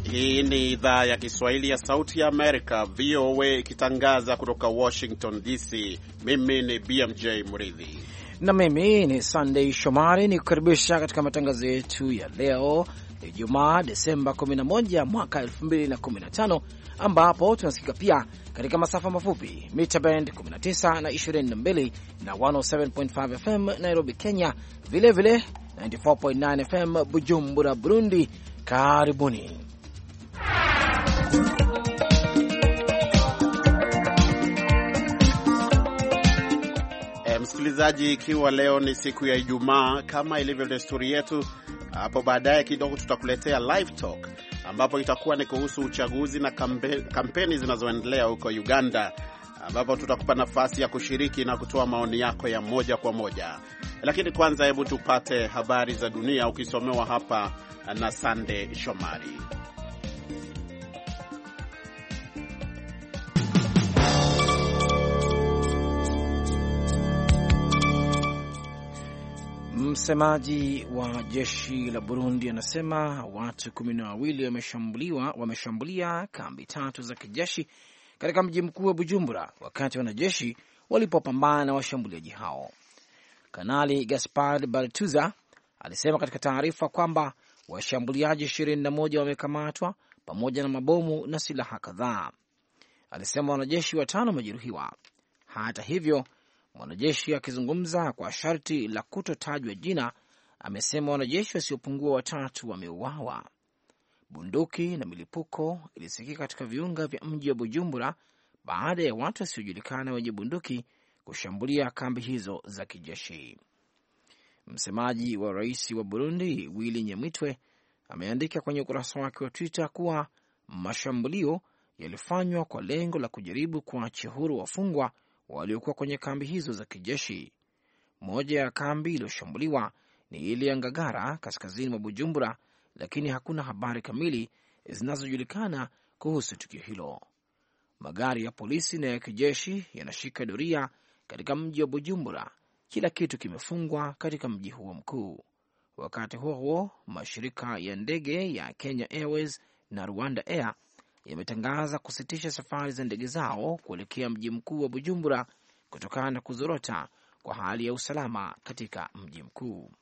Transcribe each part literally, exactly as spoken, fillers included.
Hii ni idhaa ya Kiswahili ya Sauti ya Amerika, V O A, ikitangaza kutoka Washington D C. Mimi ni B M J Mridhi na mimi ni Sunday Shomari, ni kukaribisha katika matangazo yetu ya leo Ijumaa Desemba kumi na moja mwaka elfu mbili na kumi na tano, ambapo tunasikika pia katika masafa mafupi mita band kumi na tisa na ishirini na mbili na mia moja saba nukta tano F M Nairobi, Kenya, vile vile tisini na nne nukta nane F M Bujumbura, Burundi. Karibuni. E, msikilizaji, ikiwa leo ni siku ya Ijumaa, kama ilivyo desturi yetu, hapo baadaye kidogo tutakuletea live talk, ambapo itakuwa ni kuhusu uchaguzi na kampe, kampeni zinazoendelea huko Uganda, ambapo tutakupa nafasi ya kushiriki na kutoa maoni yako ya moja kwa moja. Lakini kwanza, hebu tupate habari za dunia ukisomewa hapa na Sande Shomari. Msemaji wa jeshi la Burundi anasema watu kumi na wawili wameshambuliwa wameshambulia kambi tatu za kijeshi katika mji mkuu wa Bujumbura wakati wanajeshi walipopambana na washambuliaji hao. Kanali Gaspard Bartuza alisema katika taarifa kwamba washambuliaji ishirini na moja wamekamatwa pamoja na mabomu na silaha kadhaa. Alisema wanajeshi watano wamejeruhiwa. Hata hivyo, mwanajeshi akizungumza kwa sharti la kutotajwa jina amesema wanajeshi wasiopungua watatu wameuawa. Bunduki na milipuko ilisikika katika viunga vya mji wa Bujumbura baada ya watu wasiojulikana wenye bunduki kushambulia kambi hizo za kijeshi. Msemaji wa rais wa Burundi Willy Nyamitwe ameandika kwenye ukurasa wake wa Twitter kuwa mashambulio yalifanywa kwa lengo la kujaribu kuachia huru wafungwa waliokuwa kwenye kambi hizo za kijeshi. Moja ya kambi iliyoshambuliwa ni ile ya Ngagara kaskazini mwa Bujumbura, lakini hakuna habari kamili zinazojulikana kuhusu tukio hilo. Magari ya polisi na ya kijeshi yanashika doria katika mji wa Bujumbura. Kila kitu kimefungwa katika mji huo mkuu. Wakati huo huo, mashirika ya ndege ya Kenya Airways na Rwanda Air yametangaza kusitisha safari za ndege zao kuelekea mji mkuu wa Bujumbura kutokana na kuzorota kwa hali ya usalama katika mji mkuu.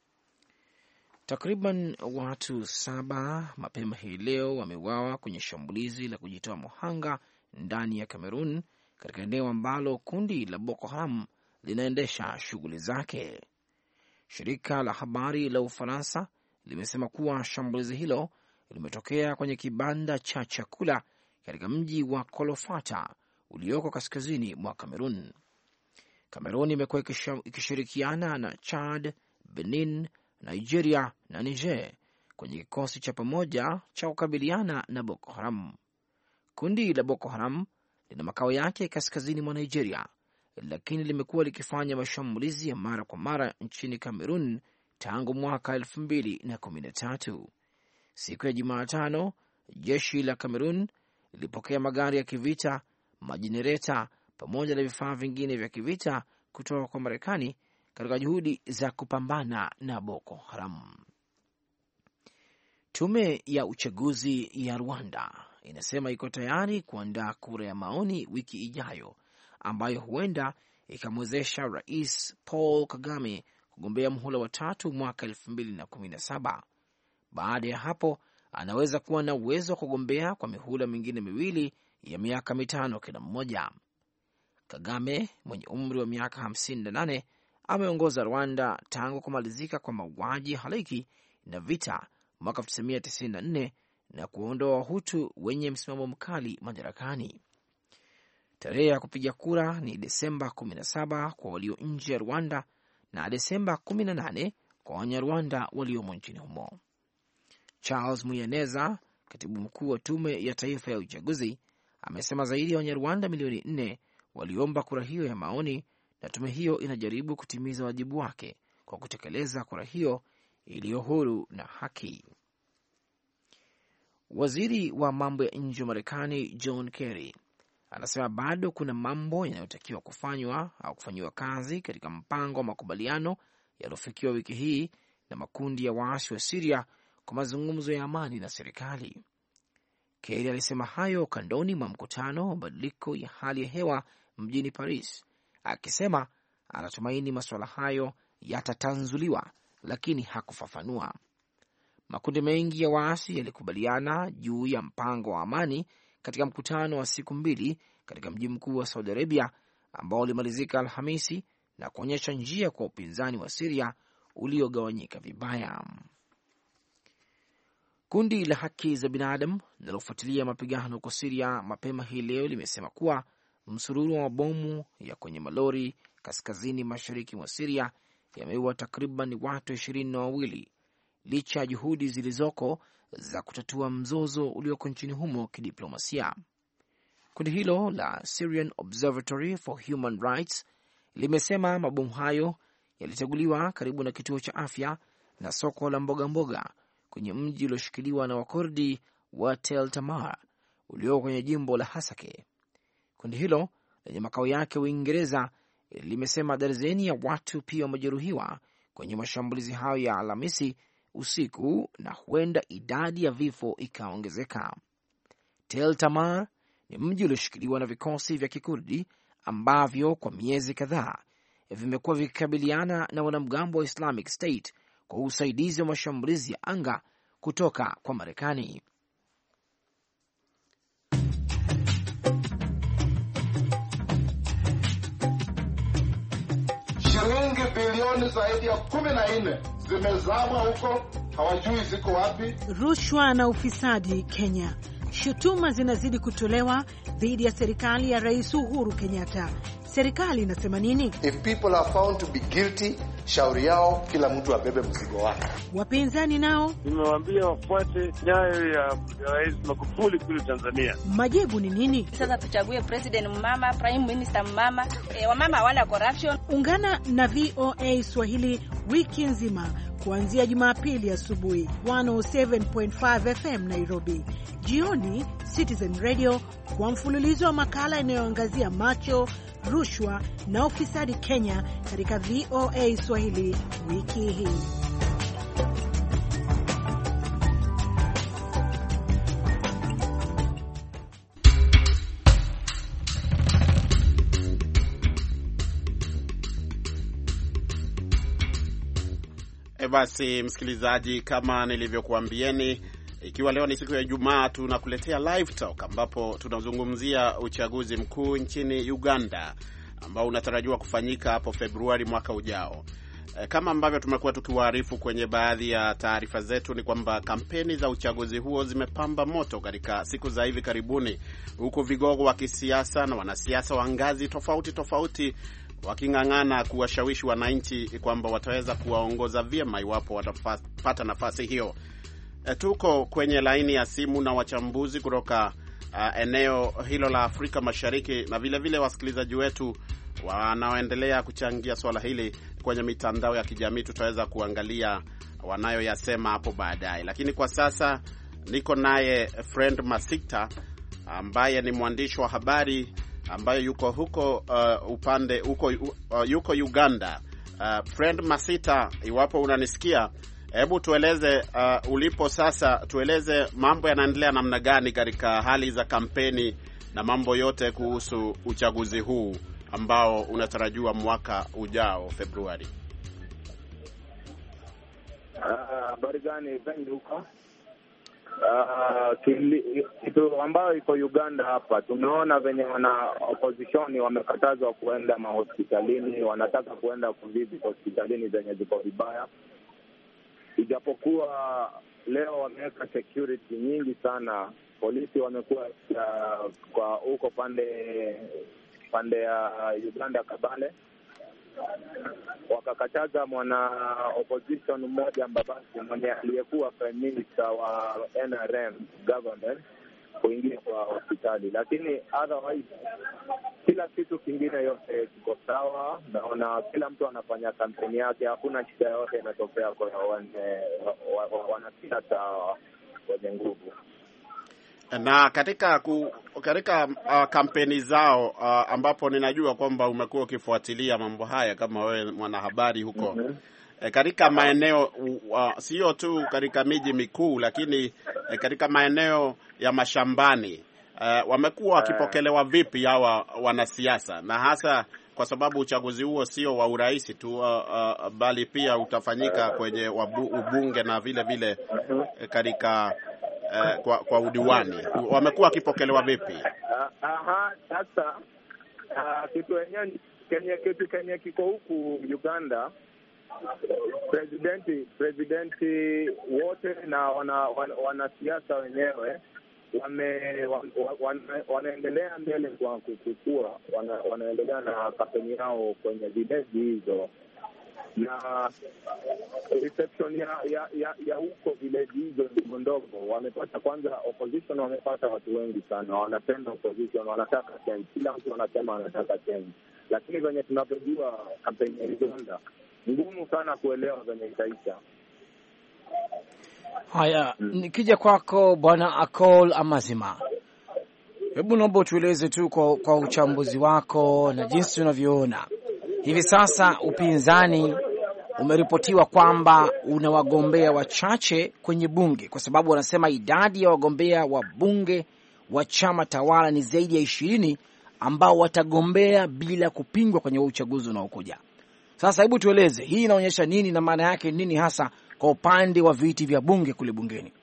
Takriban watu saba mapema hii leo wameuawa kwenye shambulizi la kujitoa muhanga ndani ya Kamerun, katika eneo ambalo kundi la Boko Haram linaendesha shughuli zake. Shirika la habari la Ufaransa limesema kuwa shambulizi hilo limetokea kwenye kibanda cha chakula katika mji wa Kolofata ulioko kaskazini mwa Kamerun. Kamerun imekuwa ikishirikiana na Chad, Benin, Nigeria na Niger kwenye kikosi cha pamoja cha kukabiliana na Boko Haram. Kundi la Boko Haram lina makao yake kaskazini mwa Nigeria, lakini limekuwa likifanya mashambulizi ya mara kwa mara nchini Kamerun tangu mwaka elfu mbili na kumi na tatu. Siku ya Jumatano, jeshi la Kamerun lilipokea magari ya kivita, majenereta pamoja na vifaa vingine vya kivita kutoka kwa Marekani katika juhudi za kupambana na Boko Haram. Tume ya uchaguzi ya Rwanda inasema iko tayari kuandaa kura ya maoni wiki ijayo ambayo huenda ikamwezesha Rais Paul Kagame kugombea muhula wa tatu mwaka elfu mbili na kumi na saba. Baada ya hapo anaweza kuwa na uwezo wa kugombea kwa mihula mingine miwili ya miaka mitano kila mmoja. Kagame mwenye umri wa miaka hamsini na nane ameongoza Rwanda tangu kumalizika kwa mauaji halaiki na vita mwaka elfu tisa mia tisini na nne na kuondoa Wahutu wenye msimamo mkali madarakani. Tarehe ya kupiga kura ni Desemba kumi na saba kwa walio nje ya Rwanda na Desemba kumi na nane kwa Wanyarwanda waliomo nchini humo. Charles Muyaneza, katibu mkuu wa tume ya taifa ya uchaguzi, amesema zaidi ya Wanyarwanda milioni nne waliomba kura hiyo ya maoni, na tume hiyo inajaribu kutimiza wajibu wake kwa kutekeleza kura hiyo iliyo huru na haki. Waziri wa mambo ya nje wa Marekani John Kerry anasema bado kuna mambo yanayotakiwa kufanywa au kufanyiwa kazi katika mpango wa makubaliano yaliyofikiwa wiki hii na makundi ya waasi wa Syria kwa mazungumzo ya amani na serikali. Kerry alisema hayo kandoni mwa mkutano wa mabadiliko ya hali ya hewa mjini Paris, akisema anatumaini masuala hayo yatatanzuliwa, lakini hakufafanua. Makundi mengi ya waasi yalikubaliana juu ya mpango wa amani katika mkutano wa siku mbili katika mji mkuu wa Saudi Arabia ambao ulimalizika Alhamisi na kuonyesha njia kwa upinzani wa Syria uliogawanyika vibaya. Kundi la haki za binadamu linalofuatilia mapigano huko Syria mapema hii leo limesema kuwa msururu wa mabomu ya kwenye malori kaskazini mashariki mwa Syria yameua takriban watu ishirini na wawili licha ya juhudi zilizoko za kutatua mzozo ulioko nchini humo kidiplomasia. Kundi hilo la Syrian Observatory for Human Rights limesema mabomu hayo yaliteguliwa karibu na kituo cha afya na soko la mboga mboga kwenye mji ulioshikiliwa na Wakurdi wa Tel Tamar ulioko kwenye jimbo la Hasake. Kundi hilo lenye makao yake Uingereza limesema darzeni ya watu pia wamejeruhiwa kwenye mashambulizi hayo ya Alhamisi usiku na huenda idadi ya vifo ikaongezeka. Tel Tamar ni mji ulioshikiliwa na vikosi vya Kikurdi ambavyo kwa miezi kadhaa vimekuwa vikikabiliana na wanamgambo wa Islamic State kwa usaidizi wa mashambulizi ya anga kutoka kwa Marekani. Shilingi bilioni zaidi ya kumi na nne zimezama huko, hawajui ziko wapi. Rushwa na ufisadi Kenya. Shutuma zinazidi kutolewa dhidi ya serikali ya Rais Uhuru Kenyatta. Serikali inasema nini? If people are found to be guilty, shauri yao kila mtu abebe mzigo wake. Wapinzani nao nimewaambia wafuate nyayo ya Rais Magufuli kule Tanzania. Majibu ni nini? Sasa tuchague president mama, prime minister mama, e, wamama hawana corruption. Ungana na V O A Swahili wiki nzima kuanzia Jumapili asubuhi one oh seven point five F M Nairobi, jioni Citizen Radio kwa mfululizo wa makala inayoangazia macho, rushwa na ufisadi Kenya katika V O A Swahili wiki hii. E basi msikilizaji, kama nilivyokuambieni, ikiwa leo ni siku ya Ijumaa, tunakuletea live talk ambapo tunazungumzia uchaguzi mkuu nchini Uganda ambao unatarajiwa kufanyika hapo Februari mwaka ujao. E, kama ambavyo tumekuwa tukiwaarifu kwenye baadhi ya taarifa zetu, ni kwamba kampeni za uchaguzi huo zimepamba moto katika siku za hivi karibuni, huku vigogo wa kisiasa na wanasiasa wa ngazi tofauti tofauti waking'ang'ana kuwashawishi wananchi kwamba wataweza kuwaongoza vyema iwapo watapata nafasi hiyo. E, tuko kwenye laini ya simu na wachambuzi kutoka uh, eneo hilo la Afrika Mashariki na vile vile wasikilizaji wetu wanaoendelea kuchangia swala hili kwenye mitandao ya kijamii. Tutaweza kuangalia wanayoyasema hapo baadaye, lakini kwa sasa niko naye Friend Masita ambaye ni mwandishi wa habari ambaye yuko huko uh, upande huko uh, yuko Uganda. Uh, Friend Masita, iwapo unanisikia, hebu tueleze uh, ulipo sasa, tueleze mambo yanaendelea namna gani katika hali za kampeni na mambo yote kuhusu uchaguzi huu ambao unatarajiwa mwaka ujao Februari. Habari uh, gani bendi huko? Uh, kitu ambayo iko Uganda hapa, tumeona venye wana opposition wamekatazwa kuenda mahospitalini, wanataka kuenda kuvisit hospitalini zenye ziko vibaya. Ijapokuwa leo wameweka security nyingi sana, polisi wamekuwa uh, kwa huko pande pande ya uh, Uganda Kabale, wakakataza mwana opposition mmoja Mbabasi mwenye aliyekuwa prime minister wa N R M government kuingia kwa hospitali, lakini otherwise kila kitu kingine yote kiko sawa. Naona kila mtu anafanya kampeni yake, hakuna shida yote inatokea kwa wanasiasa wenye nguvu. Na katika ku, katika uh, kampeni zao uh, ambapo ninajua kwamba umekuwa ukifuatilia mambo haya kama wewe mwanahabari huko, mm-hmm. E, katika maeneo uh, sio tu katika miji mikuu, lakini e, katika maeneo ya mashambani uh, wamekuwa wakipokelewa vipi hawa wanasiasa, na hasa kwa sababu uchaguzi huo sio wa urais tu uh, uh, bali pia utafanyika kwenye wabu, ubunge na vile vile uh, katika uh, kwa, kwa udiwani, wamekuwa wakipokelewa vipi? Aha, sasa uh, kitu yenyewe Kenya, kitu Kenya kiko huku Uganda, presidenti presidenti wote na wanasiasa wana wenyewe wame wana, wanaendelea mbele kwa kukua, wana, wanaendelea na kampeni yao kwenye vileji hizo, na reception ya ya ya, ya huko vileji hizo ndogo ndogo wamepata. Kwanza opposition wamepata watu wengi sana, wanapenda opposition, wanataka change, kila mtu anasema anataka change, lakini venye tunavyojua kampeni ya Uganda ngumu sana kuelewa venye itaisha. Haya, hmm. Nikija kwako Bwana Akol Amazima, hebu naomba tueleze tu kwa, kwa uchambuzi wako na jinsi unavyoona hivi sasa. Upinzani umeripotiwa kwamba una wagombea wachache kwenye bunge, kwa sababu wanasema idadi ya wagombea wa bunge wa chama tawala ni zaidi ya ishirini ambao watagombea bila kupingwa kwenye uchaguzi unaokuja. Sasa hebu tueleze hii inaonyesha nini na maana yake nini hasa kwa upande wa viti vya bunge kule bungeni?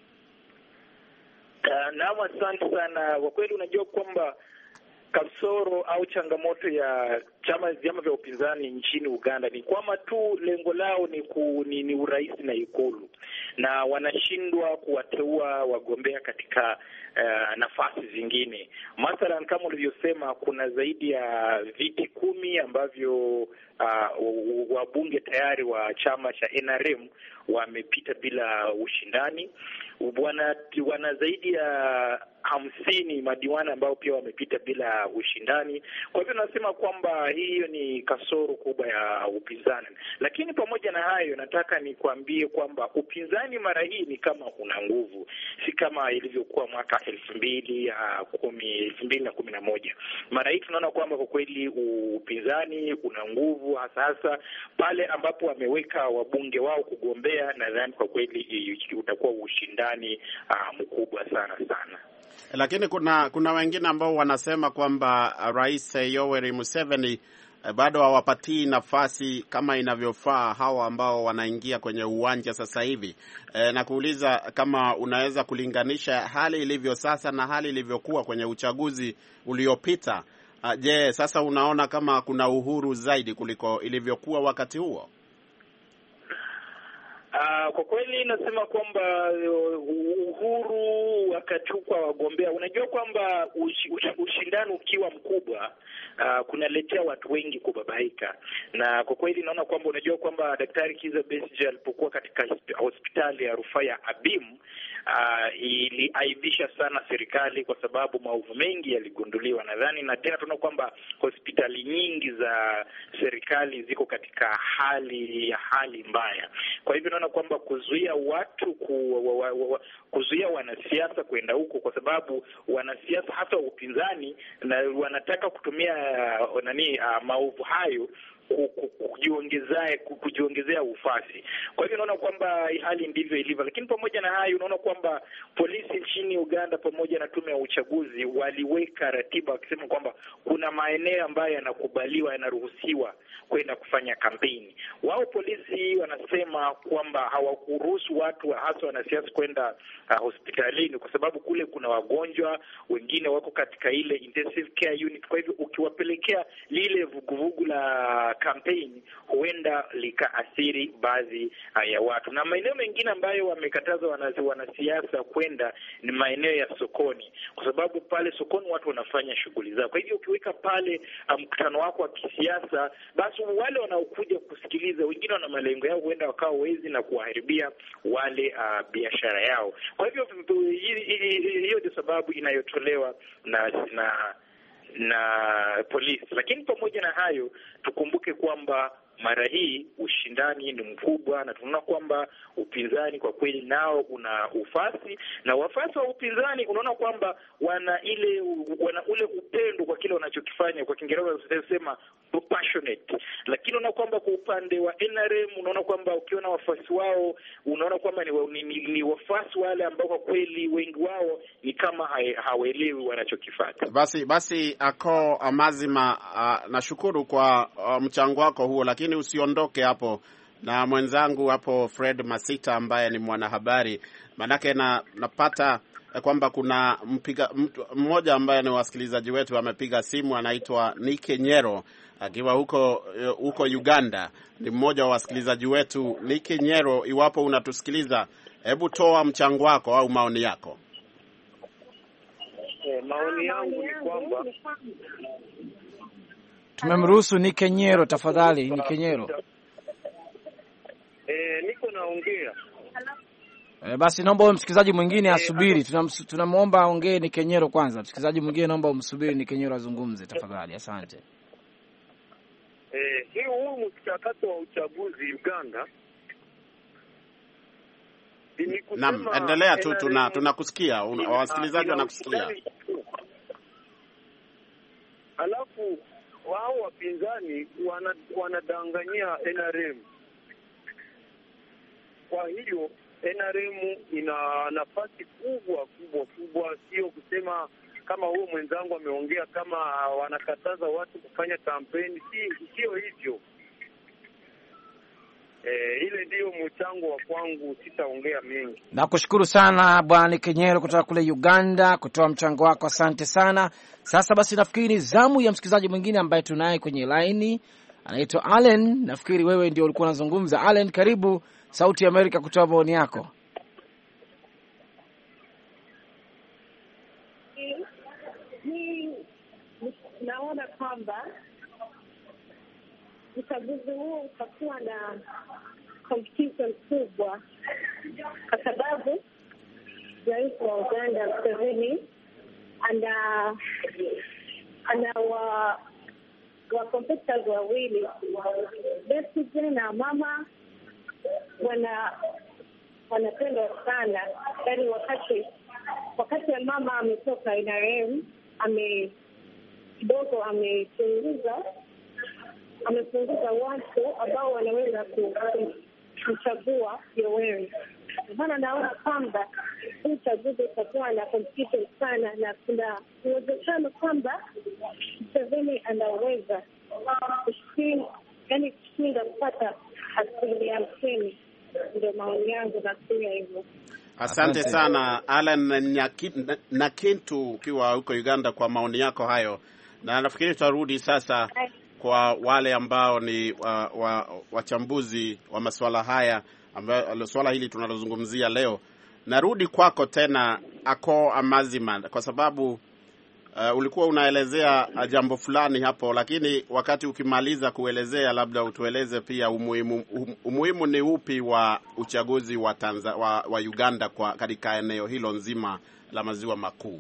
Uh, naam, asante sana. Kwa kweli unajua kwamba kasoro au changamoto ya chama vyama vya upinzani nchini Uganda ni kwamba tu lengo lao ni, ku, ni, ni urais na ikulu, na wanashindwa kuwateua wagombea katika uh, nafasi zingine. Mathalan, kama ulivyosema, kuna zaidi ya viti kumi ambavyo uh, wabunge tayari wa chama cha N R M wamepita bila ushindani. Wana, wana zaidi ya hamsini madiwani ambao pia wamepita bila ushindani. Kwa hivyo nasema kwamba hiyo ni kasoro kubwa ya upinzani. Lakini pamoja na hayo, nataka nikwambie kwamba upinzani mara hii ni kama una nguvu, si kama ilivyokuwa mwaka elfu mbili kumi elfu mbili na kumi na moja. Mara hii tunaona kwamba kwa kweli upinzani una nguvu, hasa hasa pale ambapo wameweka wabunge wao kugombea. Nadhani kwa kweli utakuwa ushindani uh, mkubwa sana sana. Lakini kuna kuna wengine ambao wanasema kwamba Rais Yoweri Museveni bado hawapatii nafasi kama inavyofaa hawa ambao wanaingia kwenye uwanja sasa hivi. E, na kuuliza kama unaweza kulinganisha hali ilivyo sasa na hali ilivyokuwa kwenye uchaguzi uliopita. Je, sasa unaona kama kuna uhuru zaidi kuliko ilivyokuwa wakati huo? Uh, kwa kweli nasema kwamba uhuru wakati kwa wagombea, unajua kwamba ush, ush, ushindani ukiwa mkubwa uh, kunaletea watu wengi kubabaika. Na kwa kweli naona kwamba unajua kwamba Daktari Kizza Besigye alipokuwa katika hospitali ya rufaa ya Abim uh, iliaibisha sana serikali kwa sababu maovu mengi yaligunduliwa. Nadhani na tena tunaona kwamba hospitali nyingi za serikali ziko katika hali ya hali mbaya. Kwa hivyo naona kwamba kuzuia watu ku, wa, wa, wa, kuzuia wanasiasa kwenda huko, kwa sababu wanasiasa hasa upinzani na wanataka kutumia uh, nani uh, maovu hayo kujiongezea kujiongezea ufasi. Kwa hivyo unaona kwamba hali ndivyo ilivyo. Lakini pamoja na hayo, unaona kwamba polisi nchini Uganda pamoja na tume ya uchaguzi waliweka ratiba wakisema kwamba kuna maeneo ambayo yanakubaliwa, yanaruhusiwa kwenda kufanya kampeni. Wao polisi wanasema kwamba hawakuruhusu watu hasa wanasiasa kwenda uh, hospitalini kwa sababu kule kuna wagonjwa, wengine wako katika ile intensive care unit. Kwa hivyo ukiwapelekea lile vuguvugu la kampeni huenda likaathiri baadhi ya watu. Na maeneo mengine ambayo wamekataza wanasiasa kwenda ni maeneo ya sokoni, kwa sababu pale sokoni watu wanafanya shughuli zao. Kwa hivyo ukiweka pale mkutano um, wako wa kisiasa, basi wale wanaokuja kusikiliza, wengine wana malengo yao, huenda wakawa wezi na kuwaharibia wale uh, biashara yao. Kwa hivyo hiyo ndio sababu inayotolewa na na na polisi. Lakini pamoja na hayo, tukumbuke kwamba mara hii ushindani ni mkubwa, na tunaona kwamba upinzani kwa kweli nao una ufasi, na wafasi wa upinzani unaona kwamba wana ile wana ule upendo kwa kile wanachokifanya, kwa Kiingereza tunasema passionate. Lakini unaona kwamba kwa upande wa N R M unaona kwamba ukiona wafasi wao unaona kwamba ni, ni, ni wafasi wale ambao kwa kweli wengi wao ni kama hawaelewi wanachokifanya. Basi basi Ako Amazima, uh, nashukuru kwa uh, mchango wako huo, lakini usiondoke hapo na mwenzangu hapo Fred Masita ambaye ni mwanahabari, manake na napata kwamba kuna mpiga mmoja ambaye ni wasikilizaji wetu amepiga simu, anaitwa Nike Nyero akiwa huko huko Uganda. Ni mmoja wa wasikilizaji wetu. Nike Nyero, iwapo unatusikiliza, hebu toa mchango wako au maoni yako. Eh, maoni yangu ni kwamba tumemruhusu Nike Nyero, tafadhali Nike Nyero. Eh, niko naongea. E, basi naomba msikilizaji mwingine asubiri. Tunamuomba aongee Nike Nyero kwanza. Msikilizaji mwingine naomba umsubiri Nike Nyero azungumze tafadhali. Asante. Eh, hii huu mchakato wa uchaguzi Uganda. Naam, endelea tu, tuna tunakusikia. Wasikilizaji wanakusikia. Alafu wao wapinzani wana, wanadanganyia N R M. Kwa hiyo N R M ina nafasi kubwa kubwa kubwa, sio kusema kama huyo mwenzangu ameongea kama wanakataza watu kufanya kampeni, si sio hivyo. Eh, ile ndio mchango wa kwangu, sitaongea mengi. Nakushukuru sana Bwana Kenyero kutoka kule Uganda kutoa mchango wako, asante sana. Sasa basi nafikiri zamu ya msikilizaji mwingine ambaye tunaye kwenye line anaitwa Allen. Nafikiri wewe ndio ulikuwa unazungumza. Allen, karibu Sauti ya Amerika kutoa maoni yako. Ni naona kwamba uchaguzi huo utakuwa na competition kubwa, kwa sababu rais wa Uganda Museveni ana ana wa wa competitors wawili, Besigye na Mama, wana wanapenda sana. Yaani wakati wakati Mama ametoka N R M, ame kidogo amechunguza amepunguza watu ambao wanaweza kuchagua Yoweri. Maana naona kwamba huu uchaguzi utakuwa na competition sana, na kuna uwezekano kwamba Museveni anaweza kushinda, yaani kushinda kupata asilimia hamsini. Ndio maoni yangu, na kuya hivyo. Asante sana Alan Nakintu ukiwa huko Uganda kwa maoni yako hayo, na nafikiri tutarudi sasa kwa wale ambao ni wachambuzi wa, wa, wa masuala haya ambayo swala hili tunalozungumzia leo. Narudi kwako tena Ako Amazima, kwa sababu uh, ulikuwa unaelezea jambo fulani hapo, lakini wakati ukimaliza kuelezea labda utueleze pia umuhimu umuhimu ni upi wa uchaguzi wa Tanzania, wa, wa Uganda kwa katika eneo hilo nzima la maziwa makuu.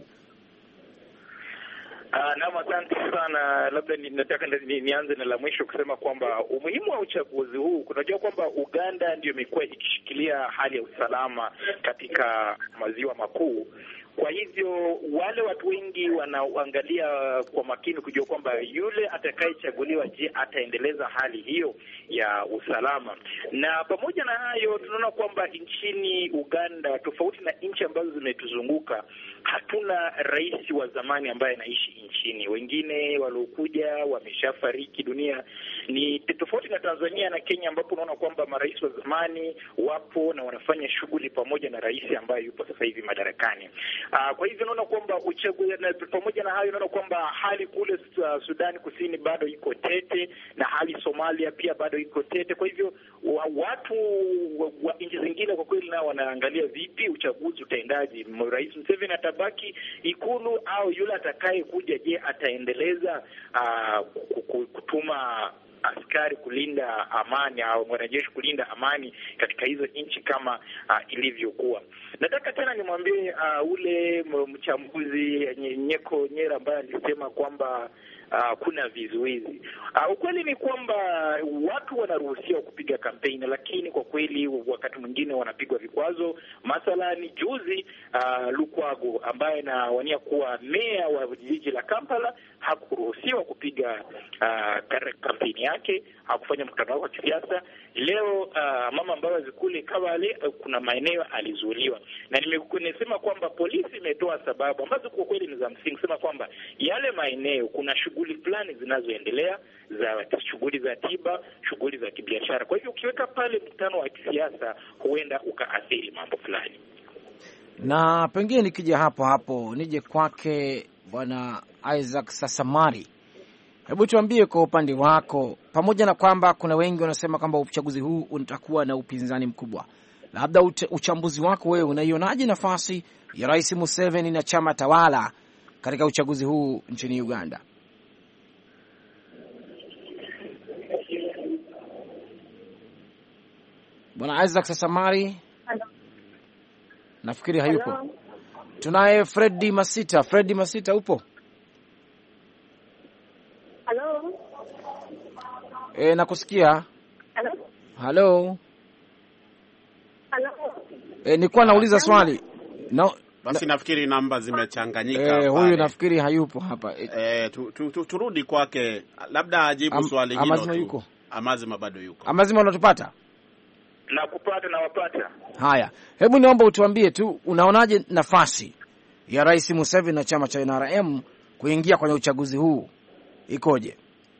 Uh, naam, asante sana. Labda nataka ni, nianze na la mwisho kusema kwamba umuhimu wa uchaguzi huu, kunajua kwamba Uganda ndio imekuwa ikishikilia hali ya usalama katika maziwa makuu. Kwa hivyo wale watu wengi wanaangalia kwa makini kujua kwamba yule atakayechaguliwa, je, ataendeleza hali hiyo ya usalama. Na pamoja na hayo, tunaona kwamba nchini Uganda, tofauti na nchi ambazo zimetuzunguka, hatuna rais wa zamani ambaye anaishi nchini. Wengine waliokuja wameshafariki dunia. Ni tofauti na Tanzania na Kenya ambapo unaona kwamba marais wa zamani wapo na wanafanya shughuli pamoja na rais ambaye yupo sasa hivi madarakani. Uh, kwa hivyo naona kwamba uchaguzi, pamoja na hayo naona kwamba hali kule uh, Sudan Kusini bado iko tete, na hali Somalia pia bado iko tete. Kwa hivyo wa, watu wa, wa nchi zingine kwa kweli nao wanaangalia vipi uchaguzi utaendaje. Rais Museveni atabaki ikulu au yule atakaye kuja, je, ataendeleza uh, kutuma askari kulinda amani au mwanajeshi kulinda amani katika hizo nchi kama uh, ilivyokuwa. Nataka tena nimwambie uh, ule mchambuzi Nyeko Nyera ambaye alisema kwamba Uh, kuna vizuizi. Uh, ukweli ni kwamba watu wanaruhusiwa kupiga kampeni, lakini kwa kweli wakati mwingine wanapigwa vikwazo. Mathalani juzi uh, Lukwago ambaye anawania kuwa meya wa jiji la Kampala hakuruhusiwa kupiga uh, kampeni yake, hakufanya mkutano wake wa kisiasa. Leo uh, mama Mbabazi kule Kabale uh, kuna maeneo alizuiliwa, na nimesema kwamba polisi imetoa sababu ambazo kwa kweli ni za msingi, sema kwamba yale maeneo kuna shughuli fulani zinazoendelea za shughuli za tiba, shughuli za kibiashara. Kwa hivyo ukiweka pale mkutano wa kisiasa huenda ukaathiri mambo fulani. Na pengine nikija hapo hapo nije kwake Bwana Isaac Sasamari. Hebu tuambie kwa upande wako, pamoja na kwamba kuna wengi wanasema kwamba uchaguzi huu utakuwa na upinzani mkubwa, labda uchambuzi wako wewe, unaionaje nafasi ya Rais Museveni na chama tawala katika uchaguzi huu nchini Uganda? Bwana Isaac Sasamari, nafikiri hayupo. Hello. Tunaye Freddy Masita. Freddy Masita, upo? Hello. Eh, nakusikia. Hello. Hello. Hello. Eh, nilikuwa nauliza swali. No, basi na, nafikiri namba zimechanganyika. Eh, huyu nafikiri hayupo hapa. Eh, tu, tu, tu, turudi kwake. Labda ajibu Am, swali hilo tu. Amazima yuko? Amazima bado yuko. Amazima unatupata? Na kupata na wapata. Haya, hebu niomba utuambie tu unaonaje nafasi ya Rais Museveni na chama cha N R M kuingia kwenye uchaguzi huu ikoje?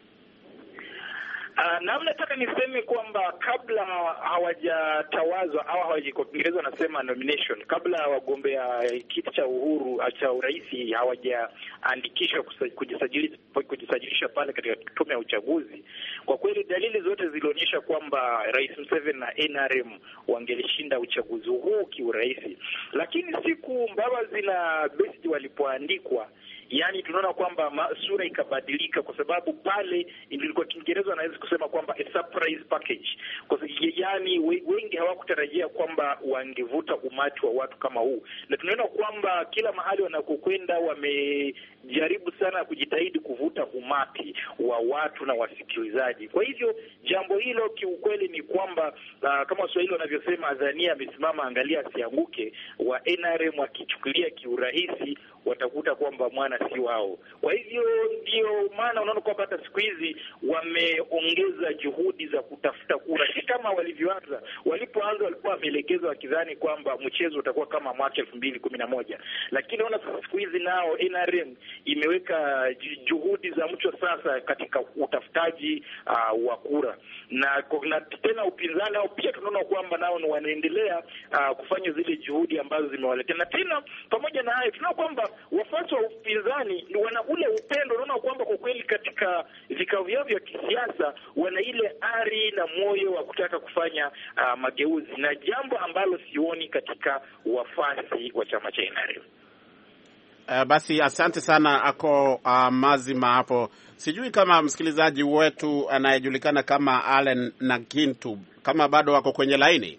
Uh, na nataka niseme kwamba kabla hawajatawazwa au hawaji, kwa Kiingereza wanasema nomination, kabla wagombea kiti cha uhuru cha urais hawajaandikishwa kujisajilisha kujisajilisha pale katika tume ya uchaguzi, kwa kweli dalili zote zilionyesha kwamba Rais Museveni na N R M wangelishinda uchaguzi huu kiurahisi. Lakini siku Mbabazi na Besigye walipoandikwa, yani tunaona kwamba sura ikabadilika, kwa sababu pale ilikuwa Kiingereza wanaweza kusema kwamba a surprise package, kwa sababu yani wengi hawakutarajia kwamba wangevuta umati wa watu kama huu, na tunaona kwamba kila mahali wanakokwenda wamejaribu sana kujitahidi kuvuta umati wa watu na wasikilizaji. Kwa hivyo jambo hilo kiukweli ni kwamba uh, kama Waswahili wanavyosema, adhania amesimama angalia asianguke, wa N R M wakichukulia kiurahisi watakuta kwamba mwana si wao. Kwa hivyo ndio maana unaona kwamba hata siku hizi wameongeza juhudi za kutafuta kura, si kama walivyoanza. Walipoanza walikuwa wameelekezwa wakidhani kwamba mchezo utakuwa kama mwaka elfu mbili kumi na moja, lakini unaona siku hizi nao N R M imeweka juhudi za mcho sasa katika utafutaji uh, wa kura, na, na tena upinzani au pia tunaona kwamba nao wanaendelea uh, kufanya zile juhudi ambazo zimewaletea. Na tena pamoja na hayo tunaona kwamba wafuasi wa upinzani wana ule upendo, unaona kwamba kwa kweli katika vikao vyao vya kisiasa wana ile ari na moyo wa kutaka kufanya uh, mageuzi, na jambo ambalo sioni katika wafuasi wa chama cha N R M. Uh, basi asante sana ako uh, mazima hapo. Sijui kama msikilizaji wetu anayejulikana kama Allen Nagintu kama bado wako kwenye laini.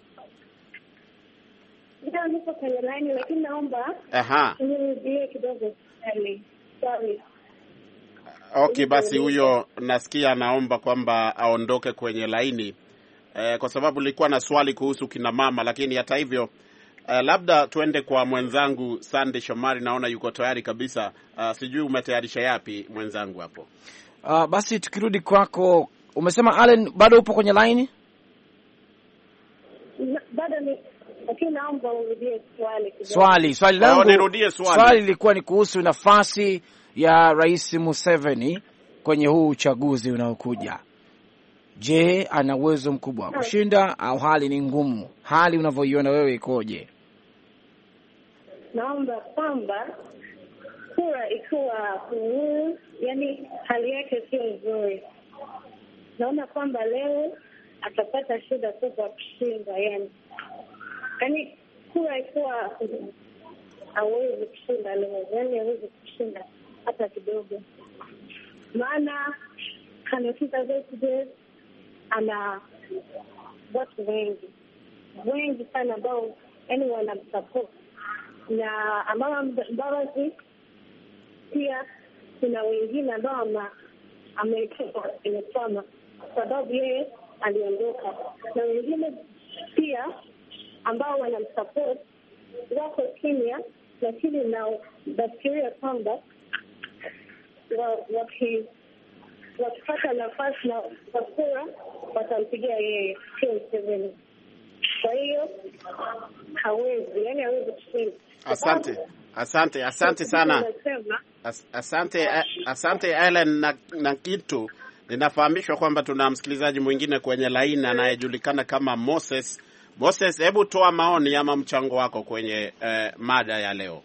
Ndio, niko kwenye laini, lakini naomba aha nirudie kidogo swali. Sorry. Okay, basi huyo nasikia anaomba kwamba aondoke kwenye laini eh, kwa sababu nilikuwa na swali kuhusu kina mama, lakini hata hivyo Uh, labda tuende kwa mwenzangu Sande Shomari, naona yuko tayari kabisa. Uh, sijui umetayarisha yapi mwenzangu hapo? Uh, basi tukirudi kwako, umesema Allen bado upo kwenye line? Bado ni, lakini naomba urudie swali kidogo. Swali, swali langu. Nirudie swali. Swali lilikuwa ni kuhusu nafasi ya Rais Museveni kwenye huu uchaguzi unaokuja. Je, ana uwezo mkubwa kushinda au hali ni ngumu? Hali unavyoiona wewe ikoje? Naomba kwamba kura ikiwa uhuru, yani hali yake sio nzuri. Naona kwamba leo atapata shida kubwa kushinda, yani yani kura ikiwa hawezi kushinda leo, yani hawezi kushinda hata kidogo. Maana Kizza Besigye ana watu wengi wengi sana ambao yani wanamsupport, na Amama Mbabazi pia kuna wengine ambao ametoka kwenye chama sababu yeye aliondoka, na wengine pia ambao wanamsupport wako kimya, lakini na nafikiria kwamba wakipata nafasi na wakura watampigia yeye, sio Museveni. Kwa hiyo hawezi, yani hawezi kushinda. Asante, asante, asante sana. As, asante, asante Ellen na, na kitu ninafahamishwa kwamba tuna msikilizaji mwingine kwenye line anayejulikana kama Moses. Moses, hebu toa maoni ama mchango wako kwenye eh, mada ya leo.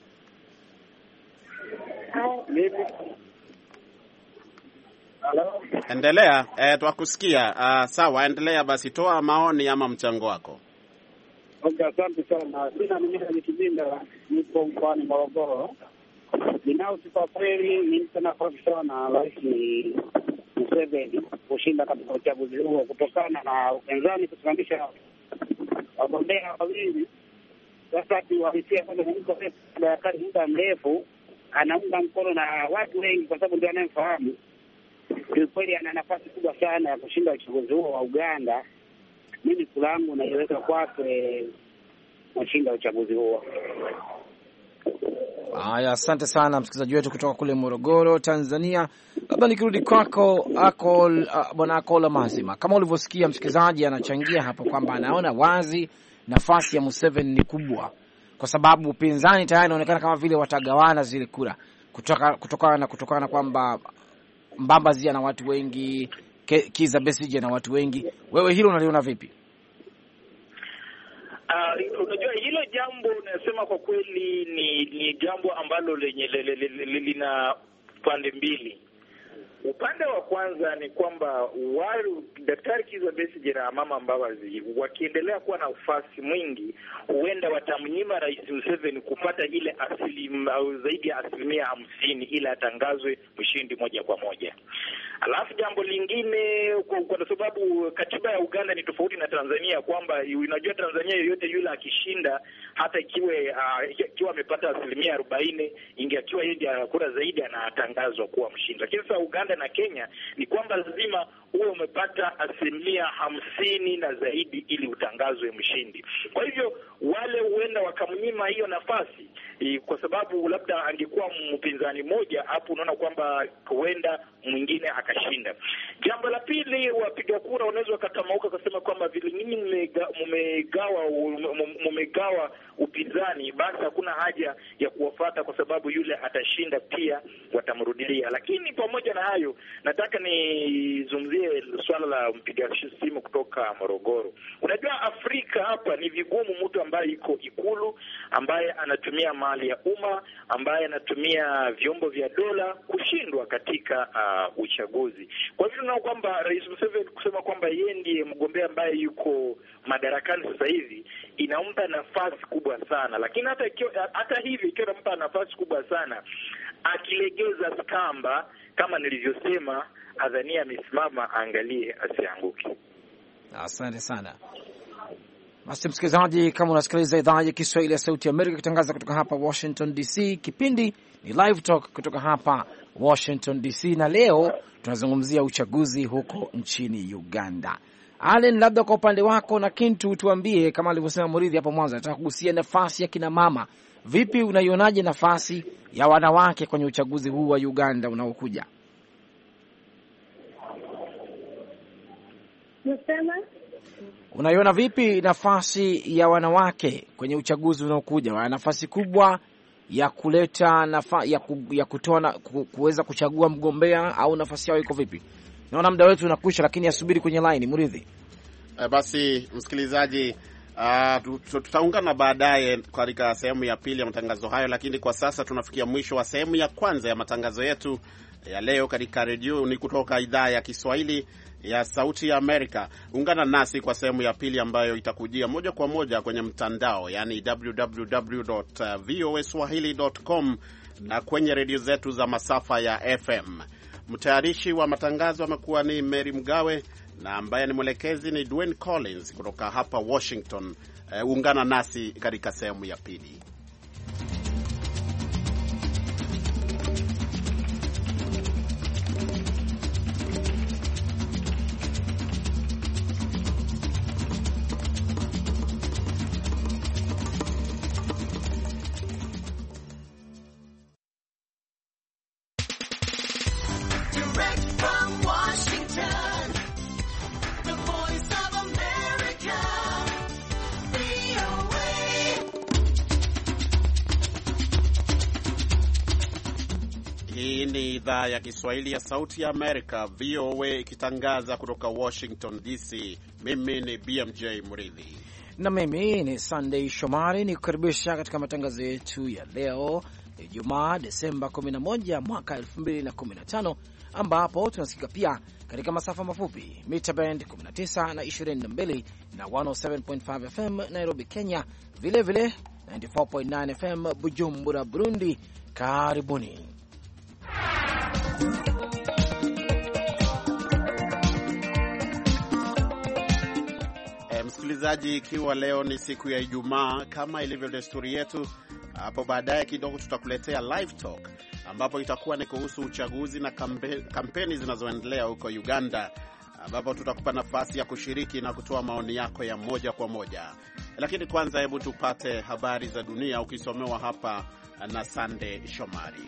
Hello. Endelea, eh, twakusikia. Uh, sawa, endelea basi, toa maoni ama mchango wako. Okay, asante sana. Sina mimi ni Kibinda, nipo mkoani Morogoro. Binafsi kwa kweli ni sana professional na Rais Museveni kushinda katika uchaguzi huo kutokana na upinzani kusimamisha wagombea wawili. Sasa tuwahisia kwamba mko madarakani muda mrefu, anaunga mkono na watu wengi kwa sababu ndio anayemfahamu. Kwa kweli ana nafasi kubwa sana ya kushinda uchaguzi huo wa Uganda. Mimi kulangu naiweka kwake kushinda uchaguzi huo. Haya, asante sana msikilizaji wetu kutoka kule Morogoro, Tanzania. Labda nikirudi kwako Akol, uh, bwana Akola Mazima, kama ulivyosikia msikilizaji anachangia hapo kwamba anaona wazi nafasi ya Museveni ni kubwa, kwa sababu upinzani tayari inaonekana kama vile watagawana zile kura kutoka kutokana na kutokana kwamba Mbabazi ana watu wengi, Kizza Besigye na watu wengi. Wewe hilo unaliona vipi? Uh, unajua hilo jambo unasema kwa kweli ni ni jambo ambalo lenye lina pande mbili. Upande wa kwanza ni kwamba wale Daktari Kizza Besigye na Mama Mbabazi wakiendelea kuwa na ufasi mwingi, huenda watamnyima Rais Museveni kupata ile asilimia au zaidi ya asilimia hamsini ili atangazwe mshindi moja kwa moja. Alafu jambo lingine, kwa, kwa sababu katiba ya Uganda ni tofauti na Tanzania, kwamba unajua Tanzania yoyote yule akishinda, hata ikiwe uh, ikiwa amepata asilimia arobaini, ingeakiwa yeye kura zaidi anatangazwa kuwa mshindi. Lakini sasa Uganda na Kenya ni kwamba lazima uwe umepata asilimia hamsini na zaidi ili utangazwe mshindi. Kwa hivyo wale huenda wakamnyima hiyo nafasi, kwa sababu labda angekuwa mpinzani mmoja hapo, unaona kwamba huenda mwingine akashinda. Jambo la pili, wapiga kura wanaweza wakatamauka kusema kwamba vile nyinyi mmegawa mmegawa upinzani, basi hakuna haja ya kuwafuata kwa sababu yule atashinda pia watamrudilia. Lakini pamoja na hayo, nataka nizungumzie swala la mpiga simu kutoka Morogoro. Unajua Afrika hapa ni vigumu mtu ambaye yuko Ikulu, ambaye anatumia mali ya umma, ambaye anatumia vyombo vya dola kushindwa katika uh, uchaguzi. Kwa hivyo tunaona kwamba Rais Museveni kusema kwamba yeye ndiye mgombea ambaye yuko madarakani sasa hivi inampa nafasi kubwa sana. Lakini hata ikiwa, hata hivi ikiwa inampa nafasi kubwa sana, akilegeza kamba kama nilivyosema, adhania amesimama, angalie asianguke. Asante sana. Basi msikilizaji, kama unasikiliza idhaa ya Kiswahili ya Sauti ya Amerika kitangaza kutoka hapa Washington D C, kipindi ni Live Talk kutoka hapa Washington D C, na leo tunazungumzia uchaguzi huko nchini Uganda. Allen, labda kwa upande wako na Kintu tuambie, kama alivyosema Muridhi hapo mwanzo, nataka kugusia nafasi ya kina mama. Vipi unaionaje nafasi ya wanawake kwenye uchaguzi huu wa Uganda unaokuja? Nasema unaiona vipi nafasi ya wanawake kwenye uchaguzi unaokuja? Wana nafasi kubwa ya kuleta nafa, ya, ku, ya kutoa ku, kuweza kuchagua mgombea, au nafasi yao iko vipi? Naona muda wetu unakwisha, lakini asubiri kwenye line Muridhi. E, basi msikilizaji, uh, tutaungana baadaye katika sehemu ya pili ya matangazo hayo, lakini kwa sasa tunafikia mwisho wa sehemu ya kwanza ya matangazo yetu ya leo katika redio ni kutoka idhaa ya Kiswahili ya Sauti ya Amerika. Ungana nasi kwa sehemu ya pili ambayo itakujia moja kwa moja kwenye mtandao, yani w w w dot voa swahili dot com, na kwenye redio zetu za masafa ya F M. Mtayarishi wa matangazo amekuwa ni Mary Mgawe na ambaye ni mwelekezi ni Dwayne Collins kutoka hapa Washington. Uh, ungana nasi katika sehemu ya pili. Hii ni idhaa ya Kiswahili ya Sauti ya Amerika, V O A, ikitangaza kutoka Washington D C. Mimi ni B M J Mridhi na mimi ni Sunday Shomari, ni kukaribisha katika matangazo yetu ya leo Ijumaa Desemba kumi na moja mwaka elfu mbili na kumi na tano, ambapo tunasikika pia katika masafa mafupi mita band kumi na tisa na ishirini na mbili na mia saba nukta tano F M Nairobi, Kenya, vile vile tisini na nne nukta nane F M Bujumbura, Burundi. Karibuni. E, msikilizaji, ikiwa leo ni siku ya Ijumaa, kama ilivyo desturi yetu, hapo baadaye kidogo tutakuletea live talk, ambapo itakuwa ni kuhusu uchaguzi na kampe, kampeni zinazoendelea huko Uganda, ambapo tutakupa nafasi ya kushiriki na kutoa maoni yako ya moja kwa moja. Lakini kwanza, hebu tupate habari za dunia ukisomewa hapa na Sande Shomari.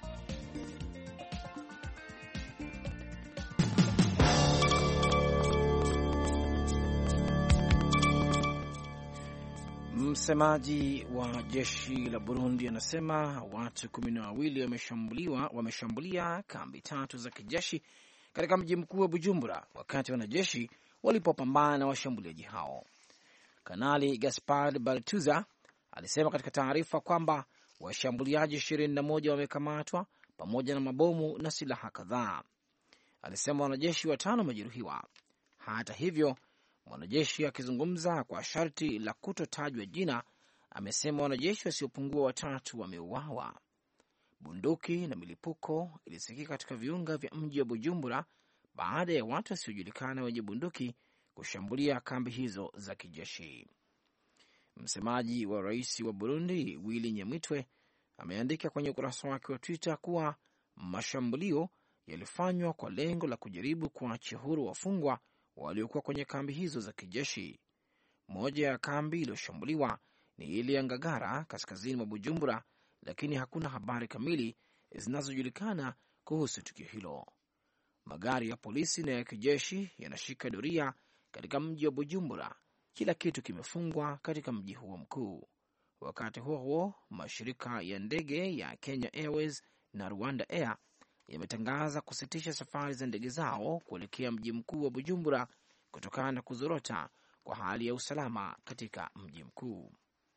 Msemaji wa jeshi la Burundi anasema watu kumi na wawili wameshambuliwa wameshambulia kambi tatu za kijeshi katika mji mkuu wa Bujumbura wakati wanajeshi walipopambana na washambuliaji hao. Kanali Gaspard Bartuza alisema katika taarifa kwamba washambuliaji ishirini na moja wamekamatwa pamoja na mabomu na silaha kadhaa. Alisema wanajeshi watano wamejeruhiwa. Hata hivyo, mwanajeshi akizungumza kwa sharti la kutotajwa jina amesema wanajeshi wasiopungua watatu wameuawa. Bunduki na milipuko ilisikika katika viunga vya mji wa Bujumbura baada ya watu wasiojulikana wenye bunduki kushambulia kambi hizo za kijeshi. Msemaji wa rais wa Burundi Willy Nyamitwe ameandika kwenye ukurasa wake wa Twitter kuwa mashambulio yalifanywa kwa lengo la kujaribu kuachia huru wafungwa waliokuwa kwenye kambi hizo za kijeshi. Moja ya kambi iliyoshambuliwa ni ile ya Ngagara kaskazini mwa Bujumbura, lakini hakuna habari kamili zinazojulikana kuhusu tukio hilo. Magari ya polisi na ya kijeshi yanashika doria katika mji wa Bujumbura. Kila kitu kimefungwa katika mji huo mkuu. Wakati huo huo, mashirika ya ndege ya Kenya Airways na Rwanda Air yametangaza kusitisha safari za ndege zao kuelekea mji mkuu wa Bujumbura kutokana na kuzorota kwa hali ya usalama katika mji mkuu.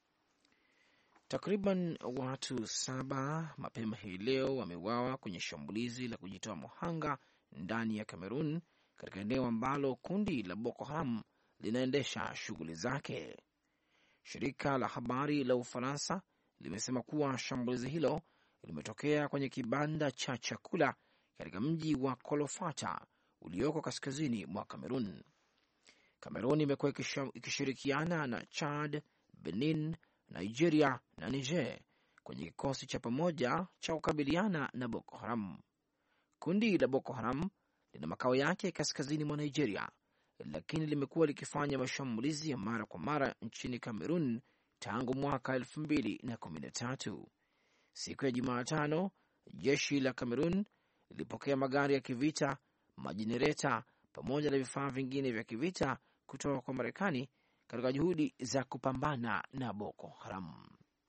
Takriban watu saba mapema hii leo wameuawa kwenye shambulizi la kujitoa muhanga ndani ya Kamerun, katika eneo ambalo kundi la Boko Haram linaendesha shughuli zake. Shirika la habari la Ufaransa limesema kuwa shambulizi hilo limetokea kwenye kibanda cha chakula katika mji wa Kolofata ulioko kaskazini mwa Kamerun. Kamerun imekuwa ikishirikiana na Chad, Benin, Nigeria na Niger kwenye kikosi cha pamoja cha kukabiliana na Boko Haram. Kundi la Boko Haram lina makao yake kaskazini mwa Nigeria, lakini limekuwa likifanya mashambulizi ya mara kwa mara nchini Kamerun tangu mwaka elfu mbili na kumi na tatu. Siku ya Jumatano, jeshi la Kamerun lilipokea magari ya kivita, majenereta pamoja na vifaa vingine vya kivita kutoka kwa Marekani katika juhudi za kupambana na Boko Haram.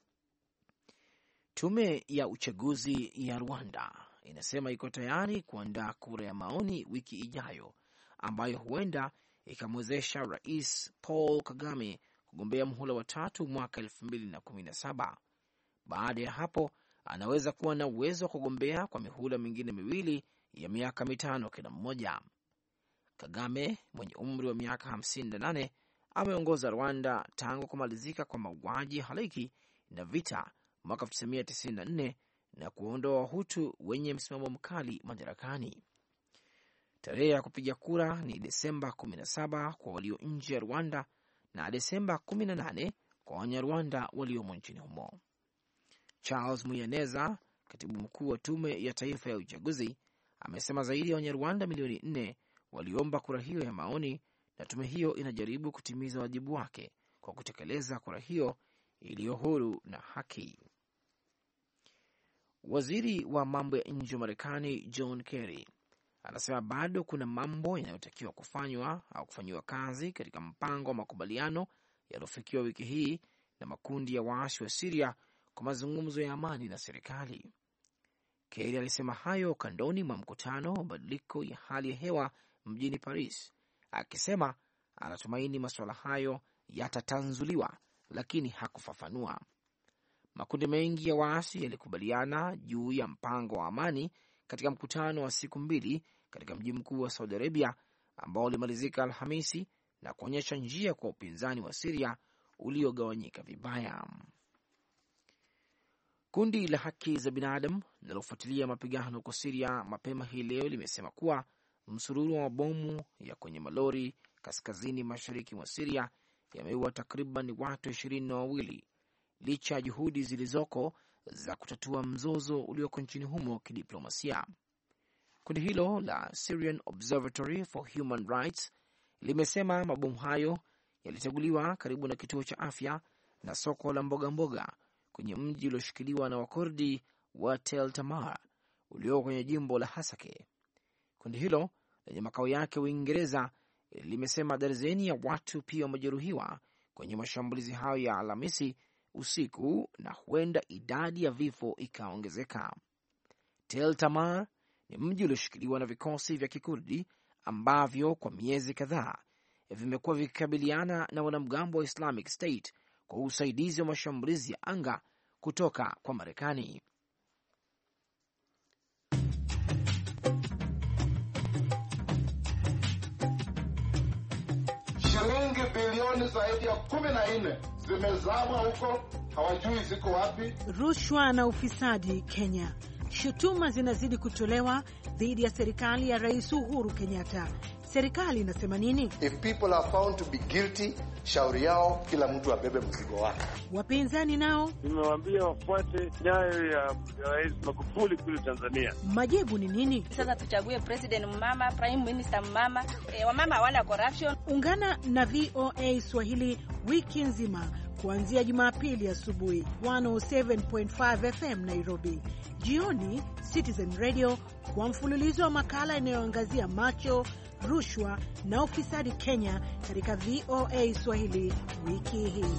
Tume ya uchaguzi ya Rwanda inasema iko tayari kuandaa kura ya maoni wiki ijayo ambayo huenda ikamwezesha Rais Paul Kagame kugombea muhula wa tatu mwaka elfu mbili na kumi na saba. Baada ya hapo anaweza kuwa na uwezo wa kugombea kwa mihula mingine miwili ya miaka mitano kila mmoja. Kagame mwenye umri wa miaka hamsini na nane ameongoza Rwanda tangu kumalizika kwa mauaji halaiki na vita mwaka elfu tisa mia tisini na nne na kuondoa Wahutu wenye msimamo mkali madarakani. Tarehe ya kupiga kura ni Desemba kumi na saba kwa walio nje ya Rwanda na Desemba kumi na nane kwa Wanyarwanda waliomo nchini humo. Charles Muyaneza, katibu mkuu wa Tume ya Taifa ya Uchaguzi, amesema zaidi ya Wanyarwanda milioni nne waliomba kura hiyo ya maoni, na tume hiyo inajaribu kutimiza wajibu wake kwa kutekeleza kura hiyo iliyo huru na haki. Waziri wa mambo ya nje wa Marekani John Kerry anasema bado kuna mambo yanayotakiwa kufanywa au kufanyiwa kazi katika mpango wa makubaliano yaliyofikiwa wiki hii na makundi ya waasi wa Syria kwa mazungumzo ya amani na serikali. Kerry alisema hayo kandoni mwa mkutano wa mabadiliko ya hali ya hewa mjini Paris, akisema anatumaini masuala hayo yatatanzuliwa, lakini hakufafanua. Makundi mengi ya waasi yalikubaliana juu ya mpango wa amani katika mkutano wa siku mbili katika mji mkuu wa Saudi Arabia ambao ulimalizika Alhamisi na kuonyesha njia kwa upinzani wa Syria uliogawanyika vibaya. Kundi la haki za binadamu linalofuatilia mapigano huko Syria mapema hii leo limesema kuwa msururu wa mabomu ya kwenye malori kaskazini mashariki mwa Syria yameua takriban watu ishirini na wawili licha ya juhudi zilizoko za kutatua mzozo ulioko nchini humo kidiplomasia. Kundi hilo la Syrian Observatory for Human Rights limesema mabomu hayo yaliteguliwa karibu na kituo cha afya na soko la mboga mboga kwenye mji ulioshikiliwa na Wakurdi wa Tel Tamar ulioko kwenye jimbo la Hasake. Kundi hilo lenye makao yake Uingereza limesema darzeni ya watu pia wamejeruhiwa kwenye mashambulizi hayo ya Alhamisi usiku na huenda idadi ya vifo ikaongezeka. Tel Tamar ni mji ulioshikiliwa na vikosi vya Kikurdi ambavyo kwa miezi kadhaa vimekuwa vikikabiliana na wanamgambo wa Islamic State kwa usaidizi wa mashambulizi ya anga kutoka kwa Marekani. Shilingi bilioni zaidi ya kumi na nne zimezama huko, hawajui ziko wapi. Rushwa na ufisadi Kenya. Shutuma zinazidi kutolewa dhidi ya serikali ya Rais Uhuru Kenyatta. Serikali inasema nini? If people are found to be guilty, shauri yao kila mtu abebe mzigo wake. Wapinzani nao nimewaambia wafuate nyayo ya Rais Magufuli kule Tanzania. Majibu ni nini? Sasa tuchague president mama, prime minister mama, e, wamama hawana corruption. Ungana na V O A Swahili wiki nzima kuanzia Jumapili asubuhi one oh seven point five F M Nairobi, jioni Citizen Radio kwa mfululizo wa makala inayoangazia macho, rushwa na ufisadi Kenya katika V O A Swahili wiki hii.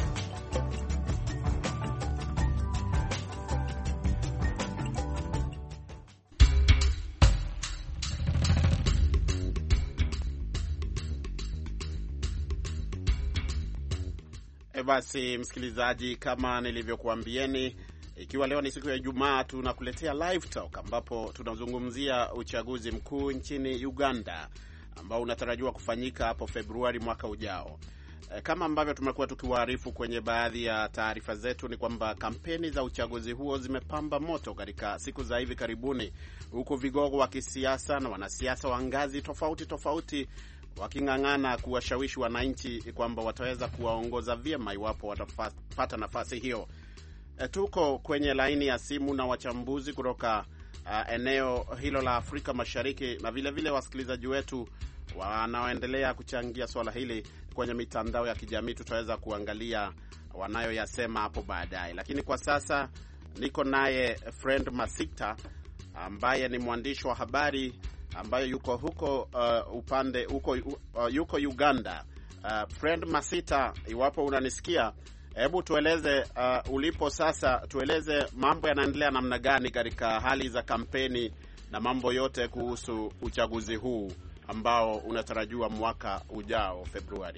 E basi msikilizaji, kama nilivyokuambieni, ikiwa leo ni siku ya Ijumaa, tunakuletea live talk ambapo tunazungumzia uchaguzi mkuu nchini Uganda ambao unatarajiwa kufanyika hapo Februari mwaka ujao. E, kama ambavyo tumekuwa tukiwaarifu kwenye baadhi ya taarifa zetu, ni kwamba kampeni za uchaguzi huo zimepamba moto katika siku za hivi karibuni, huku vigogo wa kisiasa na wanasiasa wa ngazi tofauti tofauti waking'ang'ana kuwashawishi wananchi kwamba wataweza kuwaongoza vyema iwapo watapata nafasi hiyo. E, tuko kwenye laini ya simu na wachambuzi kutoka uh, eneo hilo la Afrika Mashariki na vile vile wasikilizaji wetu wanaoendelea kuchangia swala hili kwenye mitandao ya kijamii. Tutaweza kuangalia wanayoyasema hapo baadaye, lakini kwa sasa niko naye Friend Masita ambaye ni mwandishi wa habari ambaye yuko huko uh, upande huko uh, yuko Uganda. Uh, Friend Masita, iwapo unanisikia, hebu tueleze uh, ulipo sasa, tueleze mambo yanaendelea namna gani katika hali za kampeni na mambo yote kuhusu uchaguzi huu ambao unatarajiwa mwaka ujao Februari.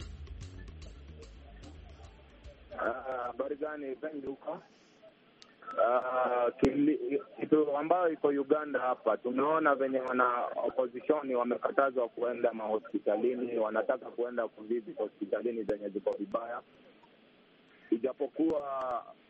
Habari uh, gani bendi huko? Uh, kitu ambayo iko Uganda hapa, tumeona venye wana opposition wamekatazwa kuenda mahospitalini, wanataka kuenda kuvisit hospitalini zenye ziko vibaya, ijapokuwa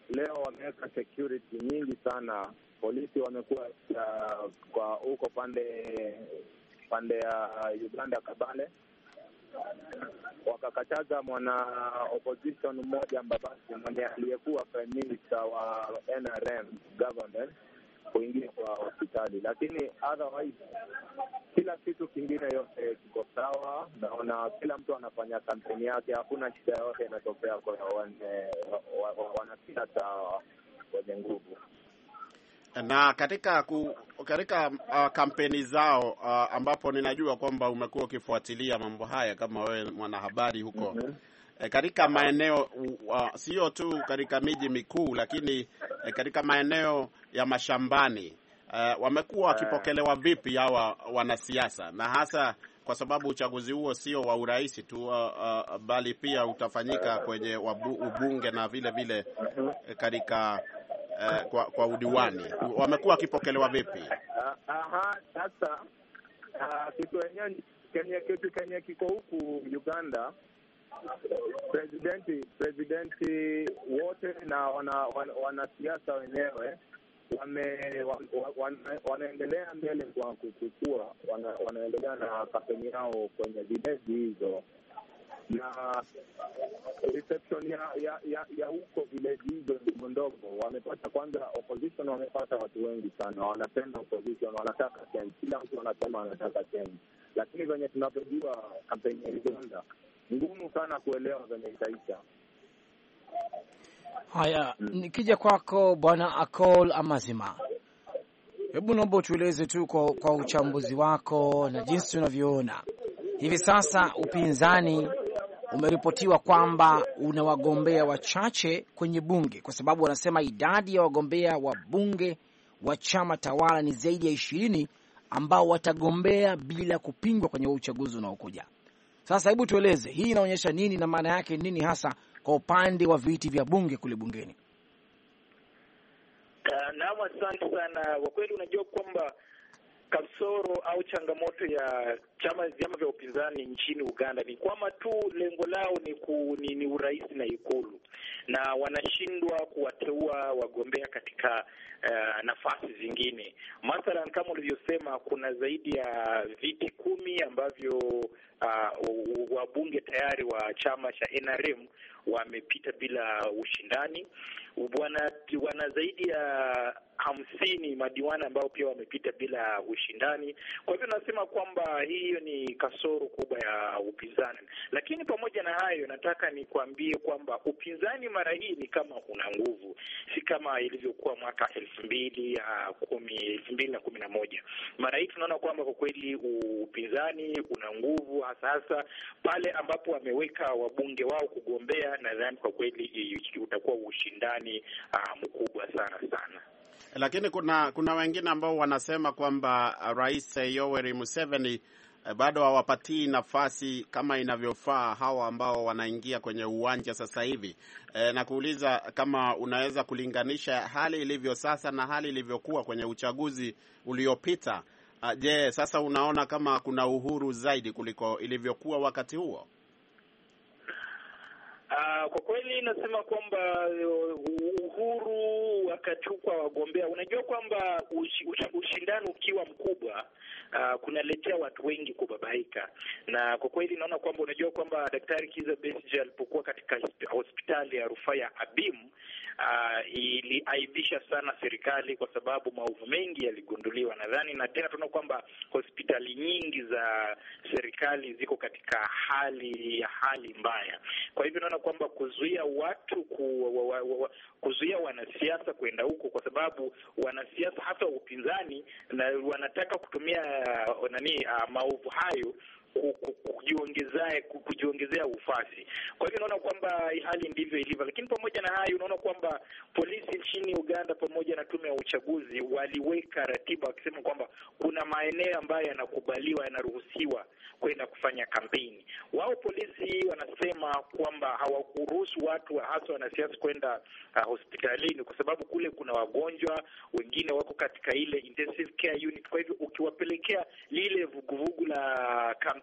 leo wameweka security nyingi sana. Polisi wamekuwa uh, kwa huko pande pande ya uh, Uganda Kabale, wakakataza mwana opposition mmoja Mbabasi mwenye aliyekuwa prime minister wa N R M government kuingia kwa hospitali, lakini otherwise kila kitu kingine yote kiko sawa. Naona kila mtu anafanya kampeni yake, hakuna shida yote inatokea kwa wanasiasa wenye nguvu. Na katika ku, katika uh, kampeni zao uh, ambapo ninajua kwamba umekuwa ukifuatilia mambo haya kama wewe mwanahabari huko, mm-hmm. E, katika maeneo uh, sio tu katika miji mikuu, lakini e, katika maeneo ya mashambani uh, wamekuwa wakipokelewa vipi hawa wanasiasa, na hasa kwa sababu uchaguzi huo sio wa urais tu uh, uh, bali pia utafanyika kwenye wabu, ubunge na vile vile e, katika uh, kwa, kwa udiwani, wamekuwa wakipokelewa vipi? Aha, sasa uh, kitu yenyewe Kenya kitu Kenya kiko huku Uganda, presidenti presidenti wote na wanasiasa wana wenyewe wame wana, wanaendelea mbele kwa kukua, wana, wanaendelea na kampeni yao kwenye vileji hizo, na reception ya ya ya, ya huko vileji hizo ndogo ndogo wamepata. Kwanza opposition wamepata watu wengi sana, wanapenda opposition, wanataka change, kila mtu anasema anataka change, lakini venye tunavyojua kampeni ya Uganda ngumu sana kuelewa venye itaisha. Haya, hmm. Nikija kwako Bwana Akol Amazima, hebu naomba tueleze tu kwa, kwa uchambuzi wako na jinsi unavyoona hivi sasa. Upinzani umeripotiwa kwamba una wagombea wachache kwenye bunge, kwa sababu wanasema idadi ya wagombea wa bunge wa chama tawala ni zaidi ya ishirini ambao watagombea bila kupingwa kwenye uchaguzi unaokuja. Sasa hebu tueleze hii inaonyesha nini na maana yake nini hasa kwa upande wa viti vya bunge kule bungeni? Uh, naam, asante sana. Kwa kweli unajua kwamba kasoro au changamoto ya chama vyama vya upinzani nchini Uganda ni kwamba tu lengo lao ni, ku, ni, ni urais na ikulu, na wanashindwa kuwateua wagombea katika uh, nafasi zingine. Mathalan, kama ulivyosema, kuna zaidi ya viti kumi ambavyo uh, wabunge tayari wa chama cha N R M wamepita bila ushindani. Wana, wana zaidi ya hamsini madiwani ambao pia wamepita bila ushindani. Kwa hivyo nasema kwamba hiyo ni kasoro kubwa ya upinzani. Lakini pamoja na hayo, nataka nikwambie kwamba upinzani mara hii ni kama una nguvu, si kama ilivyokuwa mwaka elfu mbili kumi elfu mbili na kumi na moja. Mara hii tunaona kwamba kwa kweli upinzani una nguvu, hasa hasa pale ambapo wameweka wabunge wao kugombea. Nadhani kwa kweli utakuwa ushindani uh, mkubwa sana sana. Lakini kuna kuna wengine ambao wanasema kwamba Rais Yoweri Museveni bado hawapatii nafasi kama inavyofaa hawa ambao wanaingia kwenye uwanja sasa hivi. E, na kuuliza kama unaweza kulinganisha hali ilivyo sasa na hali ilivyokuwa kwenye uchaguzi uliopita. Je, sasa unaona kama kuna uhuru zaidi kuliko ilivyokuwa wakati huo? Uh, kwa kweli nasema kwamba uhuru wakachukua wagombea. Unajua kwamba ush, ush, ushindani ukiwa mkubwa uh, kunaletea watu wengi kubabaika, na kwa kweli naona kwamba unajua kwamba Daktari Kizza Besigye alipokuwa katika hospitali ya rufaa ya Abim uh, iliaibisha sana serikali kwa sababu maovu mengi yaligunduliwa. Nadhani na tena tunaona kwamba hospitali nyingi za serikali ziko katika hali ya hali mbaya. Kwa hivyo naona kwamba kuzuia watu ku, wa, wa, wa, kuzuia wanasiasa kwenda huko, kwa sababu wanasiasa hata upinzani na wanataka kutumia uh, nani uh, maovu hayo kujiongezea kujiongezea ufasi. Kwa hivyo naona kwamba hali ndivyo ilivyo. Lakini pamoja na hayo, unaona kwamba polisi nchini Uganda pamoja na tume ya uchaguzi waliweka ratiba wakisema kwamba kuna maeneo ambayo yanakubaliwa, yanaruhusiwa kwenda kufanya kampeni. Wao polisi wanasema kwamba hawakuruhusu watu hasa wanasiasa kwenda uh, hospitalini kwa sababu kule kuna wagonjwa, wengine wako katika ile intensive care unit. Kwa hivyo ukiwapelekea lile vuguvugu la kampeni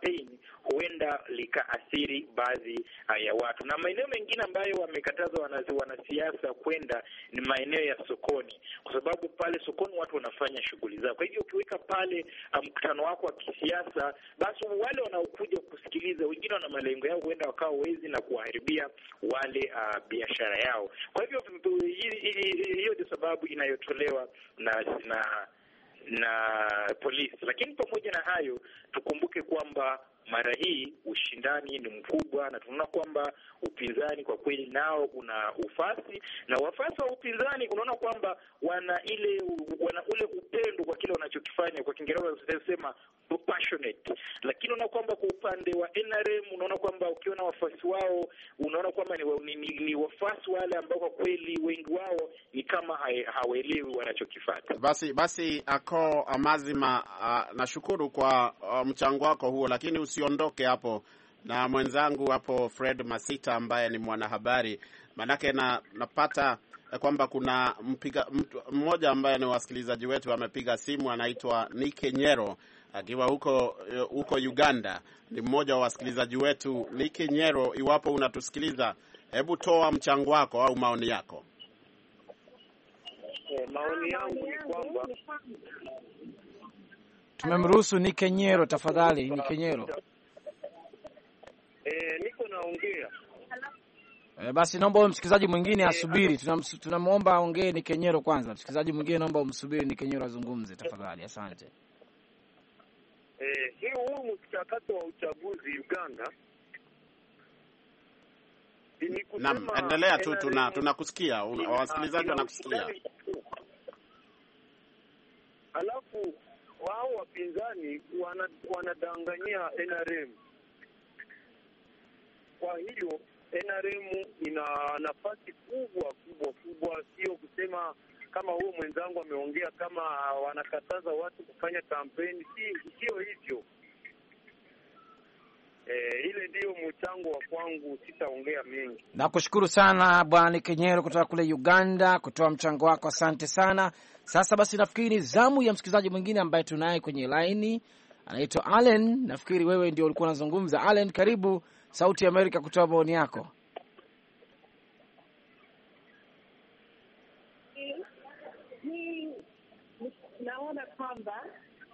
campaign huenda likaathiri baadhi ya watu. Na maeneo mengine ambayo wamekataza wanasiasa kwenda ni maeneo ya sokoni, kwa sababu pale sokoni watu wanafanya shughuli zao. Kwa hivyo ukiweka pale mkutano um, wako wa kisiasa, basi wale wanaokuja kusikiliza, wengine wana malengo yao, huenda wakawa wezi na kuharibia wale uh, biashara yao. Kwa hivyo hiyo ndio sababu inayotolewa na na na polisi. Lakini pamoja na hayo, tukumbuke kwamba mara hii ushindani ni mkubwa, na tunaona kwamba upinzani kwa kweli nao una ufasi, na wafasi wa upinzani unaona kwamba wana ile wana ule upendo kwa kile wanachokifanya, kwa Kiingereza tunasema passionate. Lakini unaona kwamba kwa upande wa N R M unaona kwamba ukiona wafasi wao unaona kwamba ni, ni, ni wafasi wale ambao kwa kweli wengi wao ni kama hawaelewi wanachokifanya. Basi basi Ako Amazima, uh, nashukuru kwa uh, mchango wako huo, lakini usiondoke hapo na mwenzangu hapo Fred Masita ambaye ni mwanahabari, manake na napata kwamba kuna mpiga mmoja ambaye ni wasikilizaji wetu amepiga simu, anaitwa Nike Nyero akiwa huko huko Uganda. Ni mmoja wa wasikilizaji wetu. Nike Nyero, iwapo unatusikiliza, hebu toa mchango wako au maoni yako. Eh, maoni yangu ni kwamba tumemruhusu Nike Nyero, tafadhali Nike Nyero. Eh, niko naongea. E, basi naomba msikilizaji mwingine asubiri. Tunamuomba aongee Nike Nyero kwanza. Msikilizaji mwingine naomba umsubiri Nike Nyero azungumze tafadhali. Asante. Eh, hii huu mchakato wa uchaguzi Uganda. Naam, endelea tu, tuna tunakusikia. Wasikilizaji wanakusikia. Alafu wao wapinzani wanadanganyia N R M. Kwa hiyo N R M ina nafasi kubwa kubwa kubwa, sio kusema kama huo mwenzangu ameongea kama wanakataza watu kufanya kampeni, si sio hivyo. Eh, ile ndio mchango wa kwangu, sitaongea mengi. Nakushukuru sana Bwana Kenyero kutoka kule Uganda kutoa mchango wako, asante sana. Sasa basi nafikiri ni zamu ya msikilizaji mwingine ambaye tunaye kwenye line, anaitwa Allen. Nafikiri wewe ndio ulikuwa unazungumza. Allen, karibu Sauti ya Amerika kutoa maoni yako. Ni naona kwamba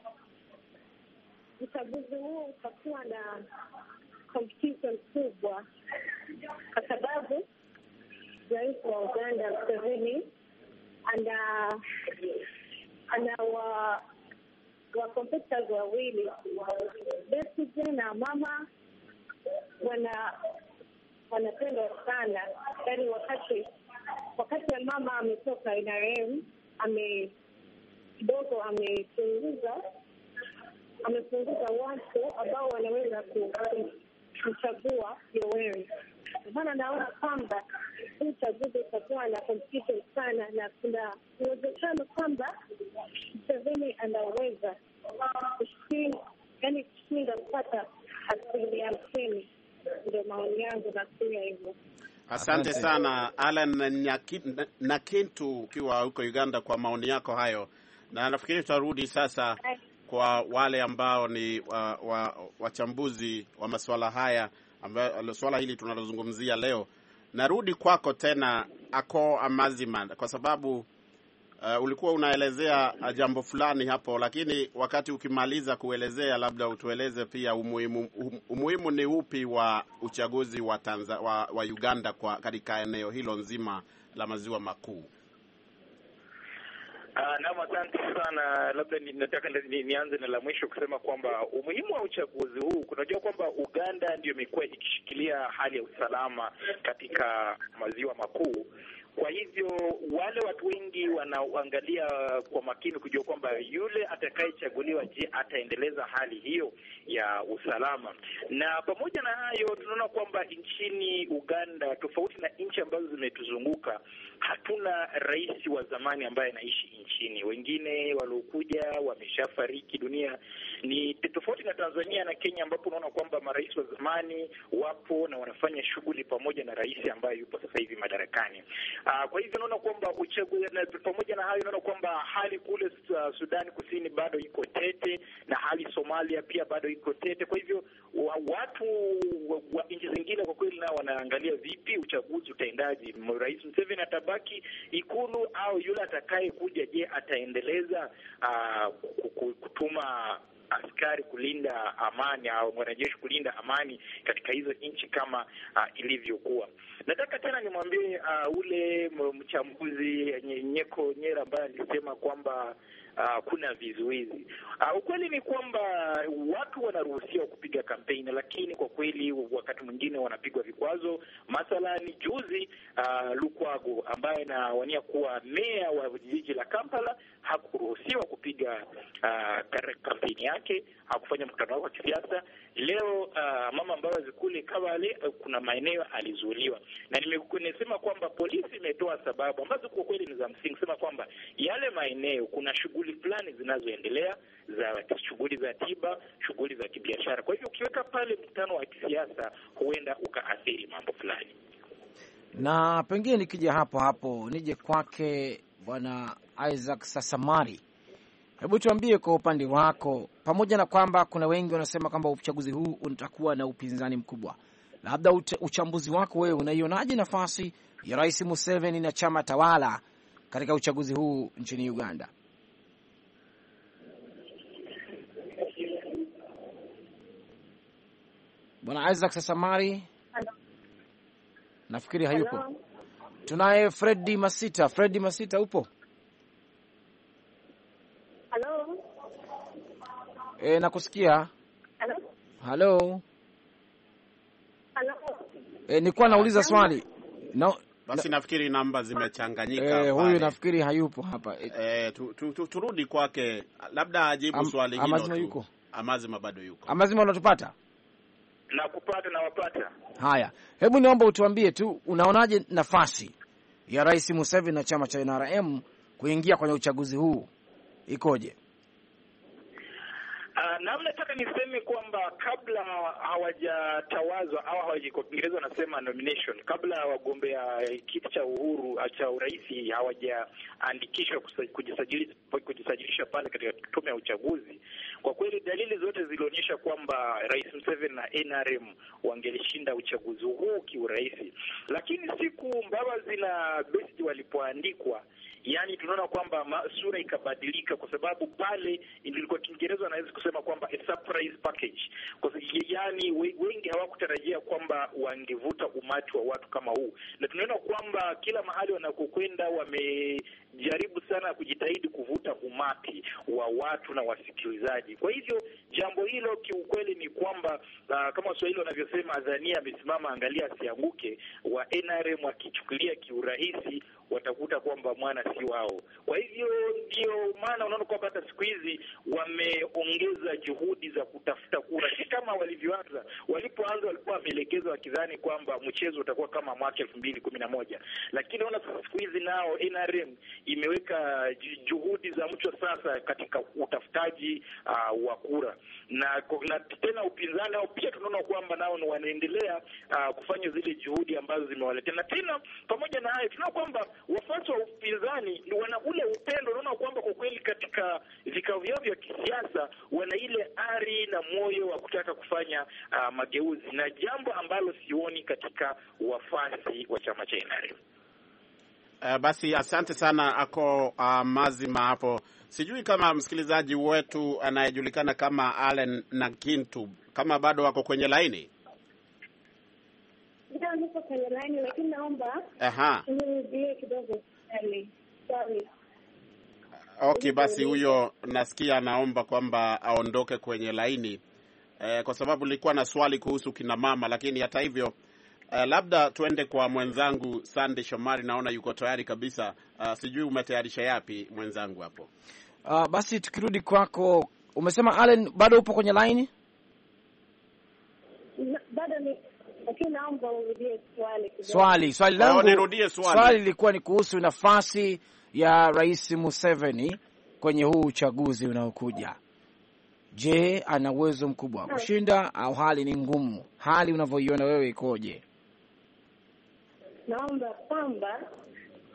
uchaguzi huo utakuwa na competition kubwa, kwa sababu rais wa Uganda Museveni ana ana wa wa competitors wawili, Besigye na Mama, wana wanapenda sana. Yaani wakati wakati ya Mama ametoka N R M, ame kidogo amepunguza amepunguza watu ambao wanaweza kuchagua Yoweri. Maana naona kwamba uchaguzi utakuwa na competition sana, na kuna uwezekano kwamba Museveni anaweza kushinda, yaani kushinda kupata asilimia hamsini. Ndio maoni yangu, na kuya hivyo. Asante sana Alan Nakintu ukiwa huko Uganda kwa maoni yako hayo, na nafikiri tutarudi sasa kwa wale ambao ni wachambuzi wa, wa, wa masuala haya ambayo swala hili tunalozungumzia leo. Narudi kwako tena Ako Amazima, kwa sababu uh, ulikuwa unaelezea jambo fulani hapo, lakini wakati ukimaliza kuelezea, labda utueleze pia umuhimu umuhimu ni upi wa uchaguzi wa Tanzania, wa, wa Uganda kwa katika eneo hilo nzima la maziwa makuu. Uh, naam, asante sana. Labda ninataka ni, nianze na la mwisho kusema kwamba umuhimu wa uchaguzi huu, kunajua kwamba Uganda ndio imekuwa ikishikilia hali ya usalama katika maziwa makuu. Kwa hivyo wale watu wengi wanaangalia kwa makini kujua kwamba yule atakayechaguliwa, je, ataendeleza hali hiyo ya usalama. Na pamoja na hayo, tunaona kwamba nchini Uganda, tofauti na nchi ambazo zimetuzunguka, hatuna rais wa zamani ambaye anaishi nchini. Wengine waliokuja wameshafariki dunia. Ni tofauti na Tanzania na Kenya ambapo unaona kwamba marais wa zamani wapo na wanafanya shughuli pamoja na rais ambaye yupo sasa hivi madarakani. Uh, kwa hivyo naona kwamba uchaguzi, pamoja na hayo, naona kwamba hali kule uh, Sudani Kusini bado iko tete na hali Somalia pia bado iko tete. Kwa hivyo wa, watu wa, wa nchi zingine kwa kweli nao wanaangalia vipi uchaguzi utaendaje. Rais Museveni atabaki ikulu au yule atakaye kuja, je, ataendeleza uh, kutuma askari kulinda amani au mwanajeshi kulinda amani katika hizo nchi kama uh, ilivyokuwa. Nataka tena nimwambie uh, ule mchambuzi Nyeko Nyera ambaye alisema kwamba Uh, kuna vizuizi. Uh, ukweli ni kwamba watu wanaruhusiwa kupiga kampeni, lakini kwa kweli wakati mwingine wanapigwa vikwazo. Mathalani juzi uh, Lukwago ambaye anawania kuwa meya wa jiji la Kampala hakuruhusiwa kupiga uh, kampeni yake, hakufanya mkutano wake wa kisiasa. Leo uh, mama Mbabazi kule Kabale uh, kuna maeneo alizuiliwa. Na nimesema kwamba polisi imetoa sababu ambazo kwa kweli ni za msingi, sema kwamba yale maeneo kuna shughuli fulani zinazoendelea za shughuli za tiba, shughuli za kibiashara. Kwa hivyo ukiweka pale mkutano wa kisiasa huenda ukaathiri mambo fulani. Na pengine nikija hapo hapo nije kwake Bwana Isaac Sasamari. Hebu tuambie kwa upande wako, pamoja na kwamba kuna wengi wanasema kwamba uchaguzi huu utakuwa na upinzani mkubwa, labda uchambuzi wako wewe, unaionaje nafasi ya Rais Museveni na chama tawala katika uchaguzi huu nchini Uganda? Bwana Isaac Sasamari, nafikiri hayupo. Hello. Tunaye Freddy Masita. Freddy Masita, upo? Hello. Eh, nakusikia. Hello. Hello. Hello. Eh, nilikuwa nauliza swali. No, basi na, nafikiri namba zimechanganyika. Eh, huyu nafikiri hayupo hapa. Eh, tu, tu, tu, turudi kwake labda ajibu Am, swali hilo. Amazima yuko? Amazima bado yuko. Amazima, unatupata? Na kupata na wapata. Haya, hebu niomba utuambie tu, unaonaje nafasi ya Rais Museveni na chama cha N R M kuingia kwenye uchaguzi huu ikoje? Uh, na nataka niseme kwamba kabla hawajatawazwa au hawajiko Kiingereza wanasema nomination, kabla wagombea kiti cha uhuru cha urais hawajaandikishwa kujisajilisha kujisajilisha pale katika tume ya uchaguzi, kwa kweli dalili zote zilionyesha kwamba Rais Museveni na N R M wangelishinda uchaguzi huu kiurahisi. Lakini siku Mbabazi na Besigye walipoandikwa, yani tunaona kwamba sura ikabadilika, kwa sababu pale ilikuwa Kiingereza anaweza kusema kwamba a surprise package. Kwa sababu yani wengi hawakutarajia kwamba wangevuta umati wa watu kama huu, na tunaona kwamba kila mahali wanakokwenda wamejaribu sana kujitahidi kuvuta umati wa watu na wasikilizaji. Kwa hivyo jambo hilo kiukweli ni kwamba uh, kama Swahili wanavyosema adhania amesimama angalia asianguke, wa N R M wakichukulia kiurahisi watakuta kwamba mwana si wao. Kwa hivyo ndio maana unaona kwamba hata siku hizi wameongeza juhudi za kutafuta kura, si kama walivyoanza. Walipoanza walikuwa wameelekeza wakidhani kwamba mchezo utakuwa kama mwaka elfu mbili kumi na moja, lakini naona siku hizi nao N R M imeweka juhudi za mcho sasa katika utafutaji uh, wa kura, na, na tena upinzani au pia tunaona kwamba nao wanaendelea uh, kufanya zile juhudi ambazo zimewaletea. Na tena pamoja na hayo tunaona kwamba wafuasi wa upinzani wana ule upendo, unaona kwamba kwa kweli katika vikao vyao vya kisiasa wana ile ari na moyo wa kutaka kufanya uh, mageuzi, na jambo ambalo sioni katika wafuasi wa chama cha N R M. Uh, basi asante sana ako uh, Mazima hapo. Sijui kama msikilizaji wetu anayejulikana kama Allen Nakintu kama bado wako kwenye laini. Ndio, niko kwenye laini, lakini naomba aha nirudie kidogo swali. Sorry. Okay, basi huyo nasikia anaomba kwamba aondoke kwenye laini eh, kwa sababu nilikuwa na swali kuhusu kina mama, lakini hata hivyo eh, labda tuende kwa mwenzangu Sandy Shomari, naona yuko tayari kabisa. Uh, sijui umetayarisha yapi mwenzangu hapo? Uh, basi tukirudi kwako, umesema Allen bado upo kwenye laini? Bado ni, lakini naomba urudie swali kidogo. Swali, swali langu nirudie swali. Swali lilikuwa ni kuhusu nafasi ya Rais Museveni kwenye huu uchaguzi unaokuja. Je, ana uwezo mkubwa kushinda au hali ni ngumu? Hali unavyoiona wewe ikoje? Naomba kwamba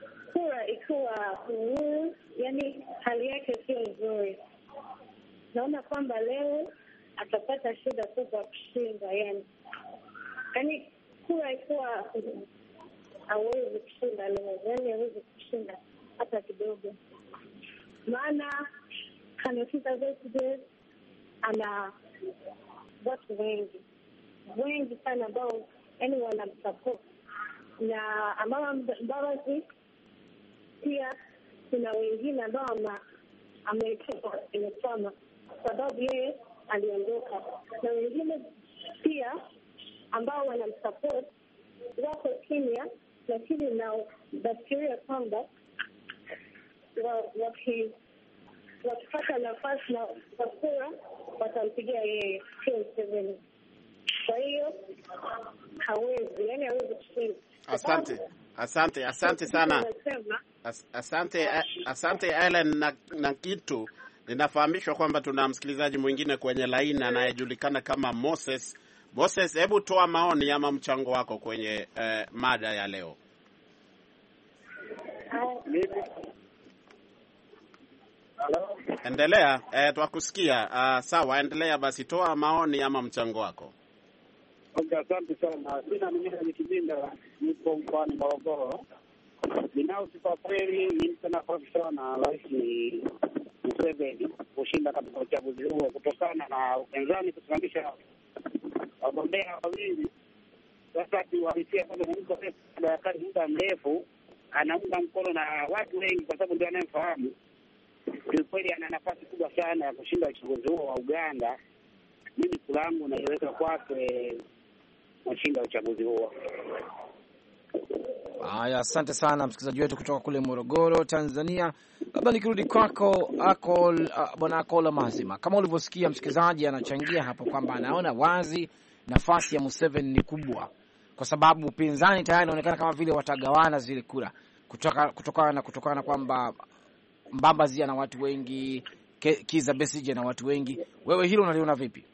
kura ikiwa uhuru, yani hali yake sio nzuri. Naona kwamba leo atapata shida kubwa kushinda, yani yani kura ikiwa hawezi kushinda leo, yani hawezi kushinda hata kidogo, maana Kanisa Besigye ana watu wengi wengi sana ambao yani wanamsupport, na Amama Mbabazi pia kuna wengine ambao ametoka kwenye chama sababu yeye aliondoka, na wengine pia ambao wanamsupport wako Kenya, lakini na bakiria kwamba waki wakipata nafasi na kura watampigia yeye, sio Museveni. Kwa hiyo hawezi, yani hawezi kushinda. Asante, asante, asante sana. As, asante, asante Ellen na, na kitu. Ninafahamishwa kwamba tuna msikilizaji mwingine kwenye line anayejulikana kama Moses. Moses, hebu toa maoni ama mchango wako kwenye eh, mada ya leo. Hello. Endelea, eh, twakusikia. Uh, sawa, endelea basi, toa maoni ama mchango wako. Okay, asante sana. Sina mwenyewe ni Kibinda, nipo mkoani Morogoro. Binafsi kwa kweli ni sana profesa na Rais Museveni kushinda katika uchaguzi huo kutokana na upinzani kusimamisha wagombea wawili. Sasa tuwahisia kwamba mko madarakani muda mrefu, anaunga mkono na watu wengi kwa sababu ndio anayemfahamu. Kweli ana nafasi kubwa sana ya kushinda uchaguzi huo wa Uganda. Mimi kulangu naiweka kwake kushinda uchaguzi huo. Haya, asante sana msikilizaji wetu kutoka kule Morogoro, Tanzania. Labda nikirudi kwako Akol, uh, bwana Akola Mazima, kama ulivyosikia msikilizaji anachangia hapo kwamba anaona wazi nafasi ya Museveni ni kubwa, kwa sababu upinzani tayari inaonekana kama vile watagawana zile kura kutoka kutokana na kutokana kwamba Mbabazi ana watu wengi, Kizza Besigye na watu wengi. Wewe hilo unaliona vipi?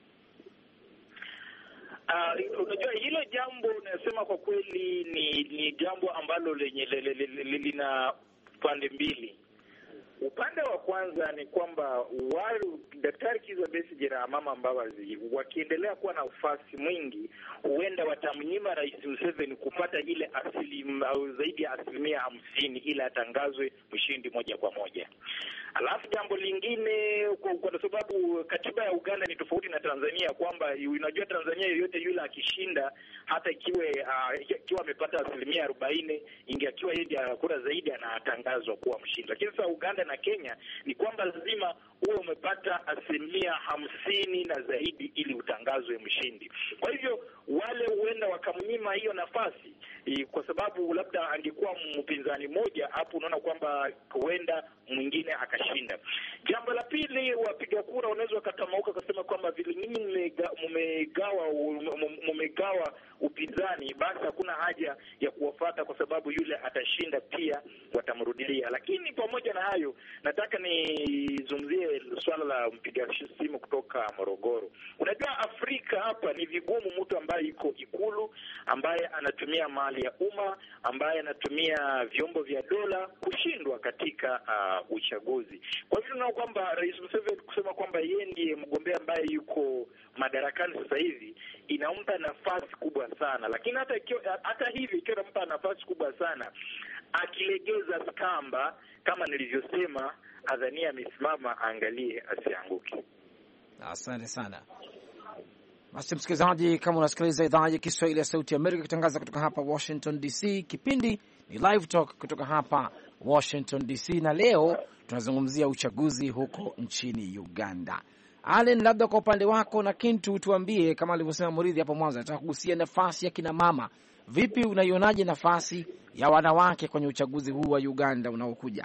Uh, unajua hilo jambo unasema kwa kweli ni ni jambo ambalo lenye lina pande mbili. Upande wa kwanza ni kwamba wale Daktari Kizza Besigye na Amama Mbabazi wakiendelea kuwa na ufasi mwingi, huenda watamnyima Rais Museveni kupata ile asilimia au zaidi ya asilimia hamsini ili atangazwe mshindi moja kwa moja. Alafu jambo lingine, kwa, kwa sababu katiba ya Uganda ni tofauti na Tanzania, kwamba unajua Tanzania yoyote yule akishinda, hata ikiwe uh, ikiwa amepata asilimia arobaini, ingeakiwa yeye kura zaidi anatangazwa kuwa mshindi. Lakini sasa Uganda na Kenya ni kwamba lazima uwe umepata asilimia hamsini na zaidi ili utangazwe mshindi. Kwa hivyo wale huenda wakamnyima hiyo nafasi, kwa sababu labda angekuwa mpinzani mmoja hapo, unaona kwamba huenda mwingine akashinda. Jambo la pili, wapiga kura wanaweza wakatamauka kusema kwamba vile nyinyi mmegawa mmegawa upinzani, basi hakuna haja ya kuwafuata kwa sababu yule atashinda pia watamrudilia. Lakini pamoja na hayo, nataka nizungumzie swala la mpiga simu kutoka Morogoro. Unajua Afrika hapa ni vigumu mtu ambaye yuko Ikulu, ambaye anatumia mali ya umma, ambaye anatumia vyombo vya dola kushindwa katika uh, uchaguzi. Kwa hivyo tunaona kwamba Rais Museveni kusema kwamba yeye ndiye mgombea ambaye yuko madarakani sasa hivi inampa nafasi kubwa sana. Lakini hata hata hivi ikiwa inampa nafasi kubwa sana, akilegeza kamba kama nilivyosema, adhania amesimama, angalie asianguke. Asante sana. Basi msikilizaji, kama unasikiliza idhaa ya Kiswahili ya Sauti ya Amerika kitangaza kutoka hapa Washington D C, kipindi ni Live Talk kutoka hapa Washington D C, na leo tunazungumzia uchaguzi huko nchini Uganda. Allen, labda kwa upande wako na Kintu tuambie, kama alivyosema Muridhi hapo mwanzo, nataka kugusia nafasi ya kina mama. Vipi unaionaje nafasi ya wanawake kwenye uchaguzi huu wa Uganda unaokuja?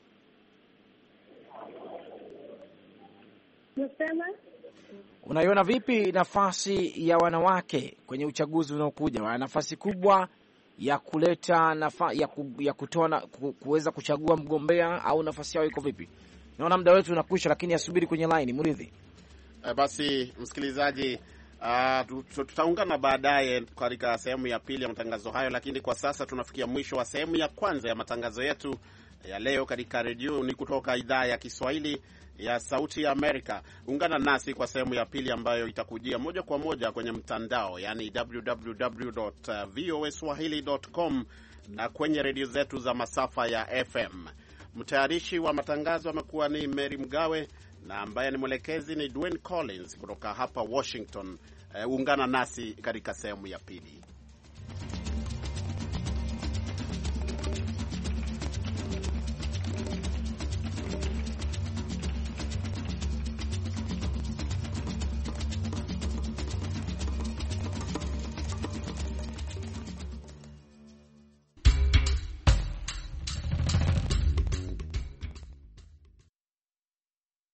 Nasema unaiona vipi nafasi ya wanawake kwenye uchaguzi unaokuja? Wana nafasi kubwa ya kuleta nafa, ya, ku, ya kutoa ku, kuweza kuchagua mgombea, au nafasi yao iko vipi? Naona muda wetu unakwisha, lakini asubiri kwenye line Muridhi. E, basi msikilizaji, Uh, tutaungana baadaye katika sehemu ya pili ya matangazo hayo, lakini kwa sasa tunafikia mwisho wa sehemu ya kwanza ya matangazo yetu ya leo katika redio ni kutoka idhaa ya Kiswahili ya Sauti ya Amerika. Ungana nasi kwa sehemu ya pili ambayo itakujia moja kwa moja kwenye mtandao, yani w w w dot voa swahili dot com na kwenye redio zetu za masafa ya F M. Mtayarishi wa matangazo amekuwa ni Mary Mgawe na ambaye ni mwelekezi ni Dwayne Collins kutoka hapa Washington. Uh, ungana nasi katika sehemu ya pili.